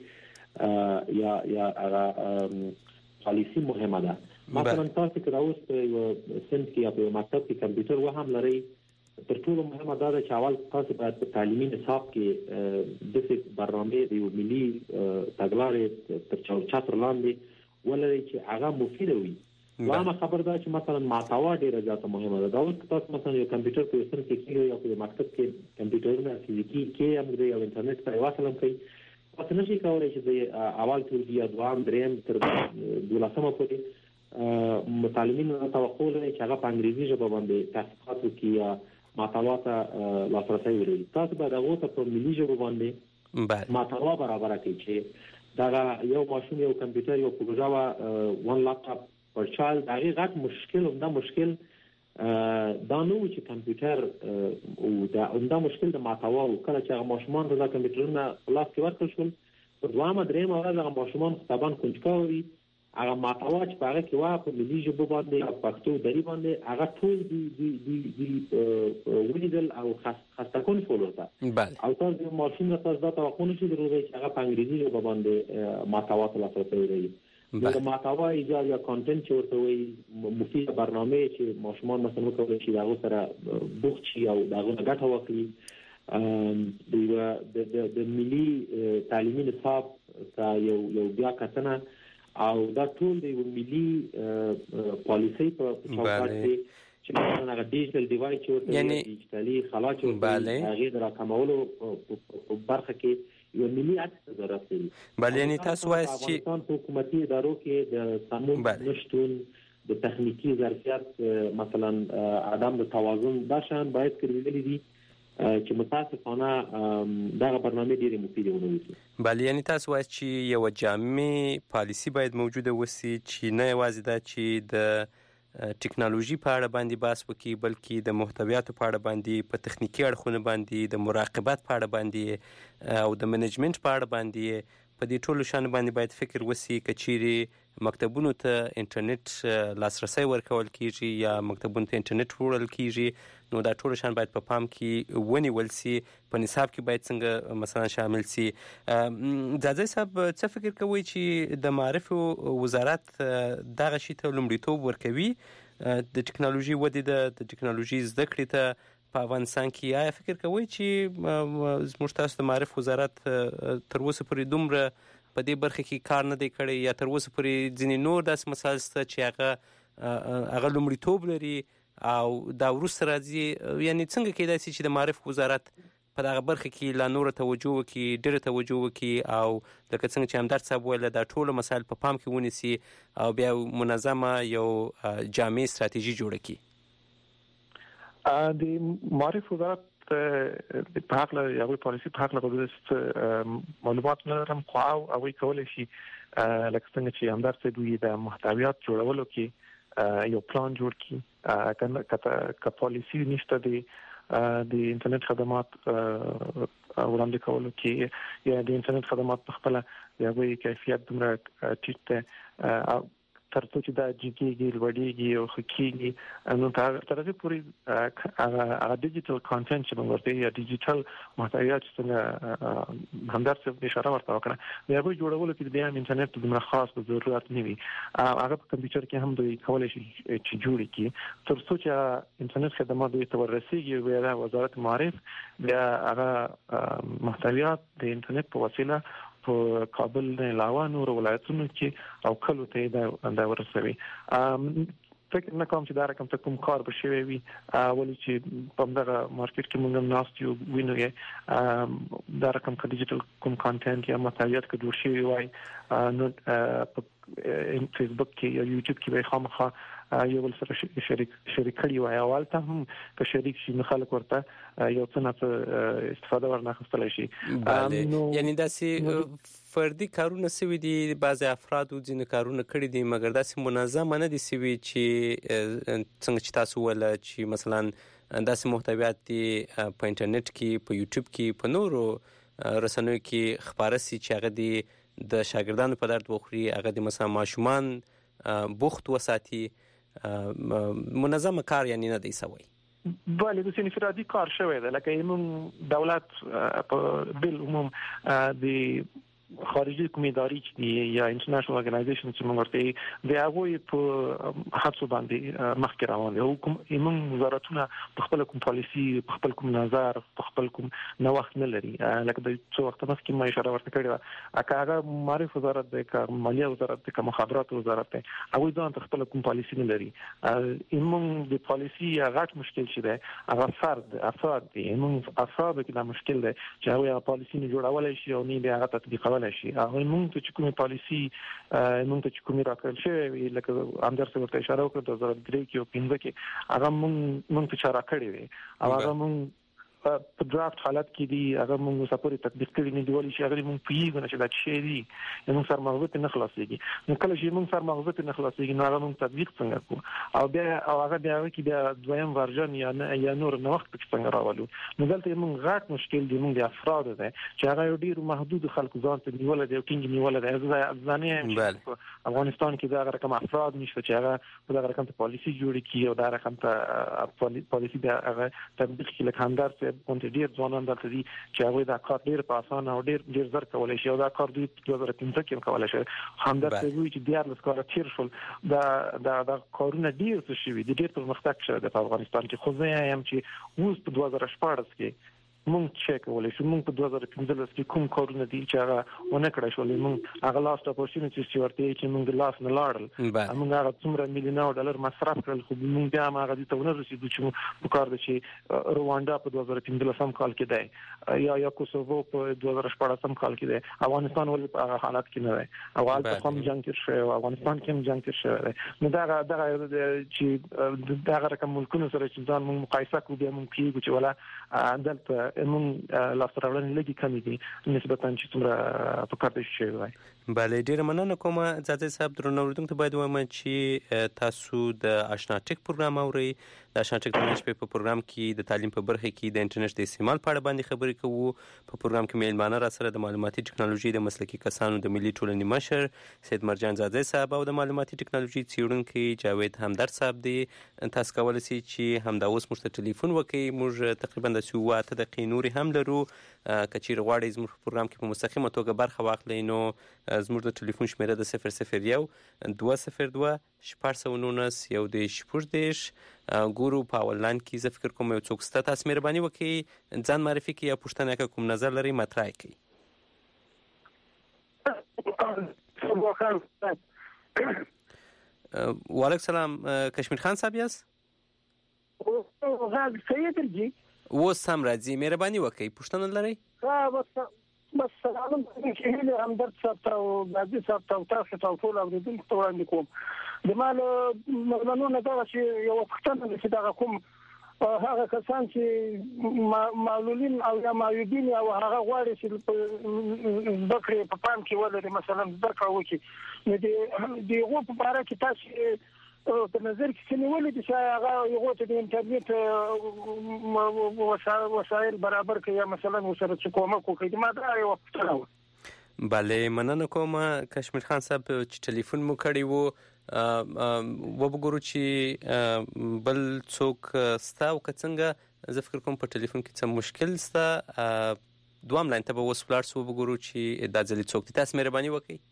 ملي یا یا هغه پالیسي مهمه ده. مثلا تاسو که اوس په یو سند کې یا په مکتب کې کمپیوټر وهم لرئ تر ټولو مهمه دا ده چې اول تاسو باید په تعلیمي نصاب کې داسې برنامې د یو ملي تګلارې تر چتر لاندې ولرئ چې هغه مفیده وي. دویمه خبره ده چې مثلا محتوا ډېره زیاته مهمه ده. دا اوس تاسو مثلا یو کمپیوټر په یو سند کې کېږي یا په مکتب کې کمپیوټرونه فزیکي کې هم دی او انټرنیټ سره وصل هم کوي تاسو نشئ کولی چې د اول ټولګي یا دوهم دریم تر دولسمه پورې متعلمین توقع لري چې هغه په انګریزي ژبه باندې تحقیقات وکړي یا محتوا ته لاسرسی ولري. تاسو باید هغو ته په ملي ژبه باندې محتوا برابره کړئ چې دغه یو ماشین یو کمپیوټر یو پروژه وه ون لاپټاپ پر چایلډ د هغې غټ مشکل همدا مشکل دا نه و چې کمپیوټر او همدا مشکل د محتوا و. کله چې هغه ماشومان ته دا کمپیوټرونه په لاس کې ورکړل شول په دویمه درېیمه ورځ هغه ماشومان خطابان کنجکاوه وي هغه محتوا چې په هغه کې وه په ملي ژبو باندې او پښتو دري باندې هغه ټول دوی ولیدل او خسته کن شول ورته او تاسو د ماشین نه تاسو دا توقع نشئ درلودی چې هغه په انګریزي ژبه باندې محتوا ته لاسرسی ولري. د محتوا ایجاد یا کانټنټ چې ورته وایي مفیده برنامې چې ماشومان مثلا وکولی شي د هغو سره بوخت شي او د هغو نه ګټه واخلي د ملي تعلیمي نصاب ته یو یو بیا کتنه او دا ټول د یو ملي پالیسۍ په چوکاټ کې چې مثلا هغه ډیجیټل ډیوایس چې ورته وایي ډیجیټلي خلا چې ورته وایي هغې د راکمولو په برخه کې یو ملي عکس ضرورت لري. بله یعنی تاسو وایاست چې افغانستان په حکومتي ادارو کې د سمون نشتون د تخنیکي ظرفیت مثلا عدم د توازن دا شیان باید کړي دي چې متاسفانه دغه برنامه ډېرې مفیدې ونه وي. بله یعنی تاسو وایاست چې یوه جامع پالیسي باید موجوده وسي چې نه یوازې دا چې د ټکنالوژي په اړه باندې بحث وکړي بلکې د محتویاتو په اړه باندې په تخنیکي اړخونو باندې د مراقبت په اړه باندې او د منیجمنت په اړه باندې په دې ټولو شیانو باندې باید فکر وسي که چیرې مکتبونو ته انټرنیټ لاسرسی ورکول کیږي یا مکتبونو ته انټرنیټ وړل کیږي نو دا ټول شیان باید په پام کې ونیول سي په نصاب کې باید څنګه مثلا شامل سي. ځاځی صاحب څه فکر کوئ چې د معارف وزارت دغه شي ته لومړیتوب ورکوي د ټکنالوژي ودې د ټکنالوژي زده کړې ته په افغانستان کې؟ آیا فکر کوئ چې زموږ تاسو د معارف وزارت تر اوسه پورې دومره په دې برخه کې کار نه دی کړی یا تر اوسه پورې ځینې نور داسې مسایل شته چې هغه هغه لومړیتوب لري او دا وروسته راځي؟ یعنې څنګه کیدای شي چې د معارف وزارت په دغه برخه کې لا نوره توجه وکړي ډېره توجه وکړي او لکه څنګه چې همدرد صاحب ویله دا ټولو مسایل په پام کې ونیسي او بیا منظمه یو جامع استراتیژي جوړه کړي؟ د معارف وزارت په هکله هغوی پالیسي په هکله به معلومات نه لرم خو هغوی کولی شي لکه څنګه چې همدرد صاحب وایي د محتویات جوړولو کې یو پلان جوړ کړي که پالیسي نشته د د انټرنیټ خدمات وړاندې کولو کې یا د انټرنیټ خدمات په خپله د هغوی کیفیت دومره ټیټ دی تر څو چې دا جګېږي لوړېږي او ښه کېږي نو تر هغې پورې هغه ډیجیټل کانټنټ چې موږ ورته یا ډیجیټل محتویات چې څنګه همدرد صاحب اشاره ورته وکړه د هغوی جوړولو کې بیا هم انټرنیټ دومره خاص به ضرورت نه وي هغه په کمپیوټر کې هم دوی کولی شي چې جوړ کړي تر څو چې انټرنیټ خدمات دوی ته ورسېږي بیا وزارت معارف بیا هغه محتویات د انټرنیټ په وسیله په کابل نه علاوه نور ولایتونو کې او کلو ته دا دا ورسوي. فکر نه کوم چې دا رقم ته کوم کار به شوی وي ولې چې په دغه مارکیټ کې موږ هم ناست یو وینو یې دا رقم که ډیجیټل کوم کانټینټ یا محتویات که جوړ شوي وای نو په فیسبوک کې یا یوټیوب کې به خامخا یو بل سره شریک شریک کړي وای او البته هم که شریک شي نو خلک ورته یو څه نه استفاده ورناخستلی شي. یعنی داسې فردي کارونه سوي دي بعضې افرادو ځینې کارونه کړي دي مګر داسې منظمه نه دي سوي چې څنګه چې تاسو وویله چې مثلا داسې محتویات دي په انټرنیټ کې په یوټیوب کې په نورو رسنیو کې خپاره سي چې هغه دي د شاګردانو په درد وخوري هغه دي مثلا ماشومان بوخت وساتي منظمه کار یعنی نه دی سوی. بله د انفرادي کار شوی دی لکه موږ دولت په بل عموم د خارجي کوم ادارې چې دي یا انټرنیشنل اورګنایزیشن چې موږ ورته دی هغوی په هڅو باندې مخکې روان دي. حکوم موږ وزارتونه په خپل کوم پالیسي په خپل کوم نظر په خپل کوم نوښت نه لري لکه د څو وخت مخکې ما اشاره ورته کړې وه اکه هغه معرف وزارت دی که مالیه وزارت دی که مخابرات وزارت دی هغوی ځان ته خپل کوم پالیسي نه لري. موږ د پالیسي غټ مشکل چې دی هغه فرد افراد دي. موږ افرادو کې دا مشکل دی چې هغوی هغه پالیسي نه جوړولی شي او نه بیا هغه تطبیقولی شي. هغه موږ ته چې کومې پالیسي موږ ته چې کومې راکړل شوې وي لکه همدرد صاحب ورته اشاره وکړه دوه زره درې کې او پنځه کې هغه موږ موږ ته چا راکړې وي او هغه موږ په درافت حالت کې دي هغه موږ سپوري تطبیق کړی نه دی ولې چې هغه موږ پیږو نه چې دا شی دی موږ سر مغزه نه خلاصيږي. نو کله چې موږ سر مغزه نه خلاصيږي نو هغه موږ تطبیق څنګه کوو او بیا او هغه بیا کې بیا دویم ورژن یا یا نور نو وخت کې څنګه راولو. نو دلته موږ غاټ مشکل دی موږ د افراد دی چې هغه ډیر محدود خلکو ځان ته نیول دی او ټینګ نیول دی. ځانې افغانستان کې دا رقم افراد نشته چې هغه په دا رقم ته پالیسي جوړ کړي او دا رقم ته پالیسي بیا هغه تطبیق کړي. لکه همدرد کوم ډیر ځوانان دلته دي چې هغه دا کار ډیر په اسانه او ډیر ډیر زر کولای شي او دا کار دوی په دوه زره پنځه کې کولای شي. همدرد وایي چې ډیر لږ تیر شول دا دا دا کارونه ډیر څه شوي دي ډیر پرمختګ شوی دی په افغانستان کې. خو زه یم چې اوس په دوه زره شپاړس کې موږ چک کولای شو موږ په دوه زره پنځلس کې کوم کارونه دي چې هغه ونه کړای شول. موږ هغه لاست اپورچونټیز چې ورته چې موږ لاس نه لاړل موږ هغه څومره میلیونه ډالر مصرف کړل خو موږ بیا هغه دي ته ونه رسیدو چې په کار دي چې رواندا په دوه زره پنځلس کال کې دی یا یا کوسوو په دوه زره شپاړس کال کې دی. افغانستان ولې په هغه حالت کې نه دی او هلته هم جنګ تیر شوی او افغانستان کې هم جنګ تیر شوی دی. نو دا دا چې دا رقم ملکونو سره چې ځان موږ مقایسه کوو بیا موږ کیږو چې ولا دلته موږ لاس راوړنې لږې کمې دي نسبتا چې څومره په کار دي شوی وای. بله ډیره مننه کوم ځاځي صاحب. درنو اوریدونکو ته باید وایم چې تاسو د آشنا ټیک پروګرام اورئ. د آشنا ټیک د شپې په پروګرام کې د تعلیم په برخه کې د انټرنیټ د استعمال په اړه باندې خبرې کوو. په پروګرام کې میلمانه را سره د معلوماتي ټکنالوژي د مسلکي کسانو د ملي ټولنې مشر سید مرجان ځاځي صاحب او د معلوماتي ټکنالوژي څیړونکي جاوید همدرد صاحب دي. تاسو کولی شئ چې همدا اوس موږ ته ټلیفون وکړئ. موږ تقریبا د څو اته دقیقې نورې هم لرو. که چیرې غواړئ زموږ په پروګرام کې په مستقیمه توګه برخه واخلئ نو زموږ د ټلیفون شمیره د صفر صفر یو دوه صفر دوه شپږ سوه نولس یو دېرش شپږ دېرش. ګورو په اول لاین کې زه فکر کوم یو څوک شته. تاسو مهرباني وکړئ ځان معرفي کړئ یا پوښتنه که کوم نظر لرئ مطرح کړئ. وعلیکم سلام. کشمیر خان صاحب یاست؟ اوس هم راځي. مهرباني وکړئ پوښتنه لرئ؟ بس سلام چې همدرد صاحب ته او غازي صاحب ته او تاسو ته ټول اوریدونکو ته وړاندې کوم. د مال مېلمنو دغه چې یو پوښتنه چې دغه کوم هغه کسان چې معلولین او یا معیوبین او هغه غواړي چې ذکر په پام کې ولري مثلا ذکر وکړي نو د دغه په اړه کې تاسو په نظر کې څنګه چې هغه یو ته د انټرنیټ وسایل برابر کړي یا مثلا وسره چې کومه کوي ما دا یو پوښتنه. بله مننه کوم کشمیر خان صاحب چې ټلیفون مو کړی وو. وبګورو چې بل څوک ستا او که څنګه زه فکر کوم په ټلیفون کې څه مشکل ستا. دوام لاین ته به اوس ولاړ سو وبګورو چې دا ځلې څوک دي. تاسو مهرباني وکړئ.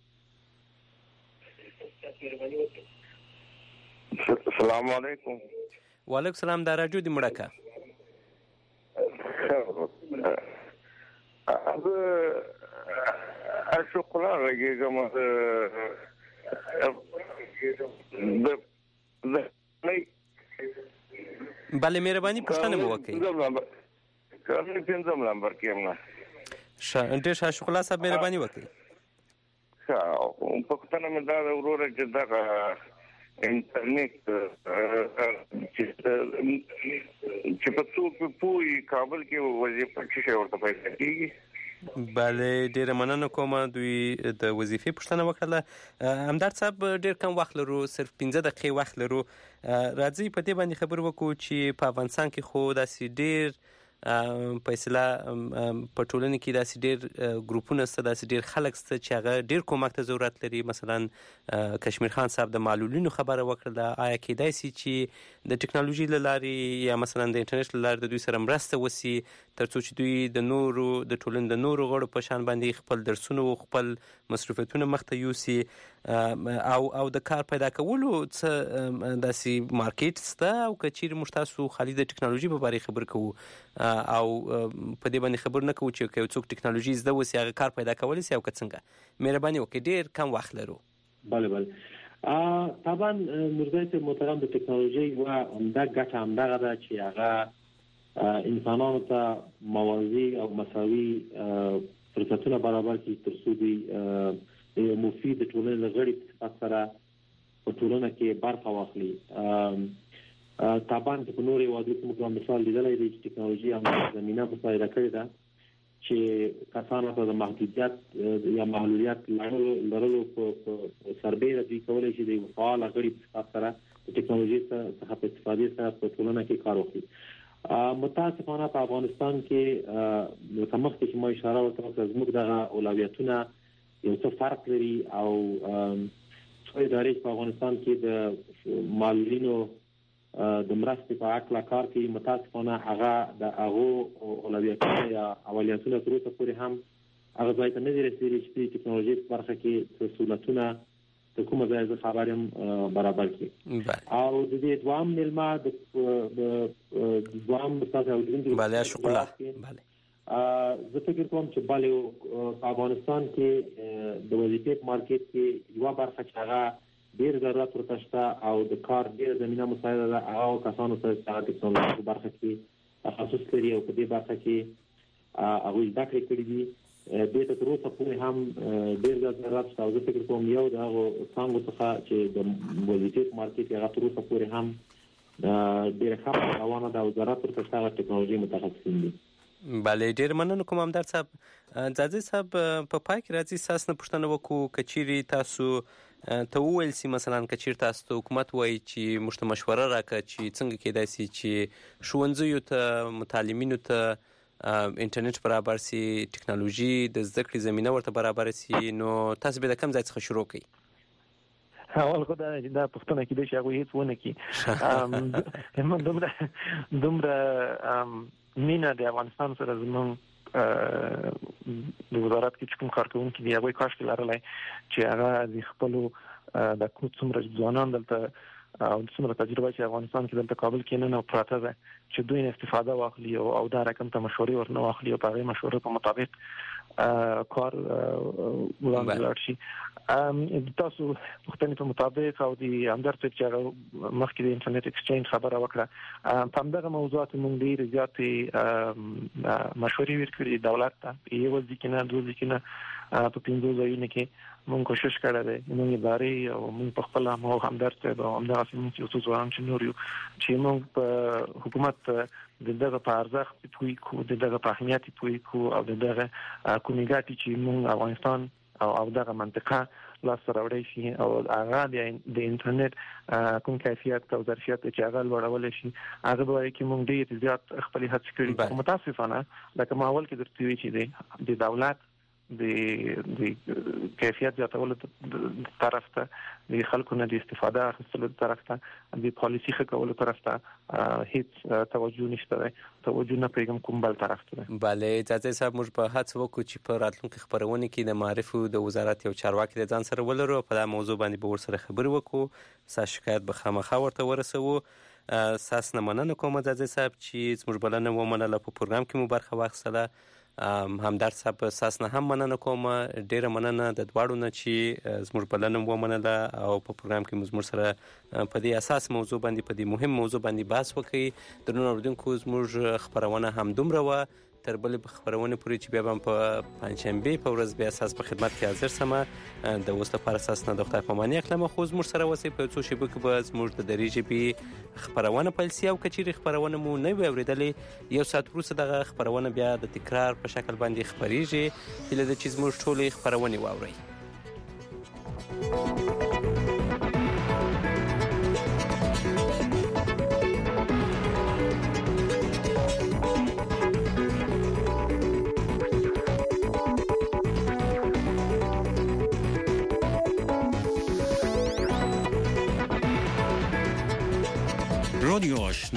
السلام علیکم. وعلیکم سلام. دا راجو دی مړه کا اشوق الله غږیږم د د بله مهرباني پوښتنه مو وکړئ. کله پنځم نمبر کې یم. ډېر ښه اشوق الله صاحب مهرباني وکړئ. ښه پوښتنه مې دا ده وروره چې دغه انټرنیټ چې په څو پوي کابل کې وظیفه چې ورته پیدا کیږي. بله ډیره مننه کوم. دوی د وظیفې پوښتنه وکړله. همدرد صاحب ډیر کم وخت لرو، صرف پنځه دقیقې وخت لرو. راځئ په دې باندې خبرې وکړو چې په افغانستان کې خو داسې ډیر په اصطلاح په ټولنه کې داسې ډیر ګروپونه شته، داسې ډیر خلک شته چې هغه ډیر کومک ته ضرورت لري. مثلا کشمیر خان صاحب د معلولینو خبره وکړله. آیا کیدای شي چې د ټکنالوژي له لارې یا مثلا د انټرنیټ له لارې د دوی سره مرسته وشي ترڅو چې دوی د نورو د ټولنې د نورو غړو په شان باندې خپل درسونه او خپل مصروفیتونه مخته یوسي او او د کار پیدا کولو څه داسې مارکیټ شته؟ او که چیرې موږ تاسو خالي د ټکنالوژي په باره خبر کوو او په دې باندې خبر نه کوو چې که یو څوک ټکنالوژي زده وسي هغه کار پیدا کولی شي او که څنګه؟ مهرباني وکړئ، ډېر کم وخت لرو. بله بله طبعا مرزای محترم د ټکنالوژي و عمده ګټه همدغه ده چې هغه انسانانو ته موازي او مساوي فرصتونه برابر کړي ترڅو دوی مفید د ټولنې له غړي په صفت سره په ټولنه کې برخه واخلي. طبعا په نورو هېوادونو کې موږ مثال لیدلی دی چې ټکنالوژي هم زمینه مساعده کړې ده چې کسانو ته د محدودیت یا معلولیت لرلو په سربیره دوی کولی شي د یو فعال غړي په صفت سره د ټکنالوژي څخه په استفادې سره په ټولنه کې کار وکړي. متاسفانه په افغانستان کې لکه مخکې چې ما اشاره ورته وکړه زموږ دغه اولویتونه یو څه فرق لري او څو ادارې په افغانستان کې د معلولینو د مرستې په هکله کار کوي، متاسفانه هغه د هغو اولویتونه یا اولیتونه تر اوسه پورې هم هغه ځای ته نه دي رسېدلي چې د ټکنالوژۍ په برخه کې سهولتونه د کومه ځای زه خبر یم برابر کړي. او د دې دوام مېلمه د دوام ستاسو اورېدونکي بله اشوق الله بله زه فکر کوم چې بله په افغانستان کې د وظیفې په مارکیټ کې یوه برخه چې هغه ډېر ضرورت ورته شته او د کار ډېره زمینه مساعده ده هغه کسانو ته چې هغه ټکنالوژي په برخه کې تخصص لري او په دې برخه کې هغوی زده کړې کړي دي. دې ته تر اوسه پورې هم ډېر زیات ضرورت شته او زه فکر کوم یو د هغو څانګو څخه چې د وظیفې په مارکیټ کې هغه تر اوسه پورې هم ډېره ښه روانه ده او ضرورت ورته شته هغه ټکنالوژي متخصصین دي. بله ډېر مننه کوم همدرد صاحب. ځاځي صاحب په پای کې راځي ستاسو نه پوښتنه وکړو که چیرې تاسو ته وویل شي مثلا که چیرې تاسو ته حکومت وایي چې موږ ته مشوره راکړه چې څنګه کیدای شي چې ښوونځیو ته متعلمینو ته انټرنیټ برابر شي، ټکنالوژي د زده کړې زمینه ورته برابر شي، نو تاسو به د کوم ځای څخه شروع کړئ؟ اول خو دا دا پوښتنه کېدای شي هغوی هېڅ ونه کړي. دومره دومره مینه د افغانستان سره زموږ د وزارت کې چې کوم کارکوونکي دي هغوی کاش لرلی چې هغه د خپلو د کوم څومره ځوانان دلته او څومره تجربه چې افغانستان کې دلته کابل کې نن پراته ده چې دوی نه استفاده واخلي او دا رقم ته مشورې ورنه واخلي او په هغې مشورې په مطابق کار وړاندې لاړ شي. تاسو پوښتنې په مطابق او د همدرد صاحب چې هغه مخکې د انټرنیټ اکسچینج خبره وکړه په همدغه موضوعاتو موږ ډېرې زیاتې مشورې ورکړي دولت ته په یوه ځای کې نه دوه ځای کې نه په پنځو ځایونو کې موږ کوشش کړی دی موږ ادارې او موږ په خپله مو همدرد صاحب او همدغسې موږ یو څو ځوانان چې نور یو چې موږ په حکومت د دغه په ارزښت پوه کړو، د دغه په اهمیت پوه کړو او د دغه کومې ګټې چې موږ افغانستان او او دغه منطقه لاسته راوړی شي او هغه د انټرنیټ کوم کیفیت او ظرفیت چې هغه لوړولی شي هغه به وایي چې موږ ډېر زیات خپلې هڅې کړي. متاسفانه لکه ما اول کې درته ویلي چې د دولت د د کیفیت زیاتولو طرف ته د خلکو نه د استفاده اخیستلو طرف ته د پالیسي ښه کولو طرف ته هیڅ توجه نشته دی، توجه نه پرېږدم کوم بل طرف ته دی. بله ځاځی صاحب موږ په هڅه وکړو چې په راتلونکي خپرونې کې د معارفو د وزارت یو چارواکي د ځان سره ولرو او په دا موضوع باندې به ورسره خبرې وکړو، ستاسو شکایت به خامخا ورته ورسوو. ستاسو نه مننه کوم ځاځی صاحب چې زموږ بلنه ومنله، په پروګرام کې مو برخه واخیستله. همدرد صاحب ساس نه هم مننه کوم، ډیره مننه د دواړو نه چې زموږ بلنه ومنله او په پروګرام کې زموږ سره په دې اساس موضوع باندې په دې مهم موضوع باندې بحث وکړي. درنو اوریدونکو زموږ خبرونه همدومره وه، تر بلې خبرونه پورې چې بیا به په پنجشنبې په ورځ بیا اساس په خدمت کې حاضر سمه. د اوس لپاره اساس نه د خدای په امان اقلمه خو زموږ سره اوسئ. په څو شېبو کې به زموږ د دري ژبې خبرونه پیل شي او که چیرې خبرونه مو نه وي اورېدلې یو ساعت وروسته دغه خبرونه بیا د تکرار په شکل باندې خپرېږي. هیله ده چې زموږ ټولې خبرونې واورئ. رادیو آشنا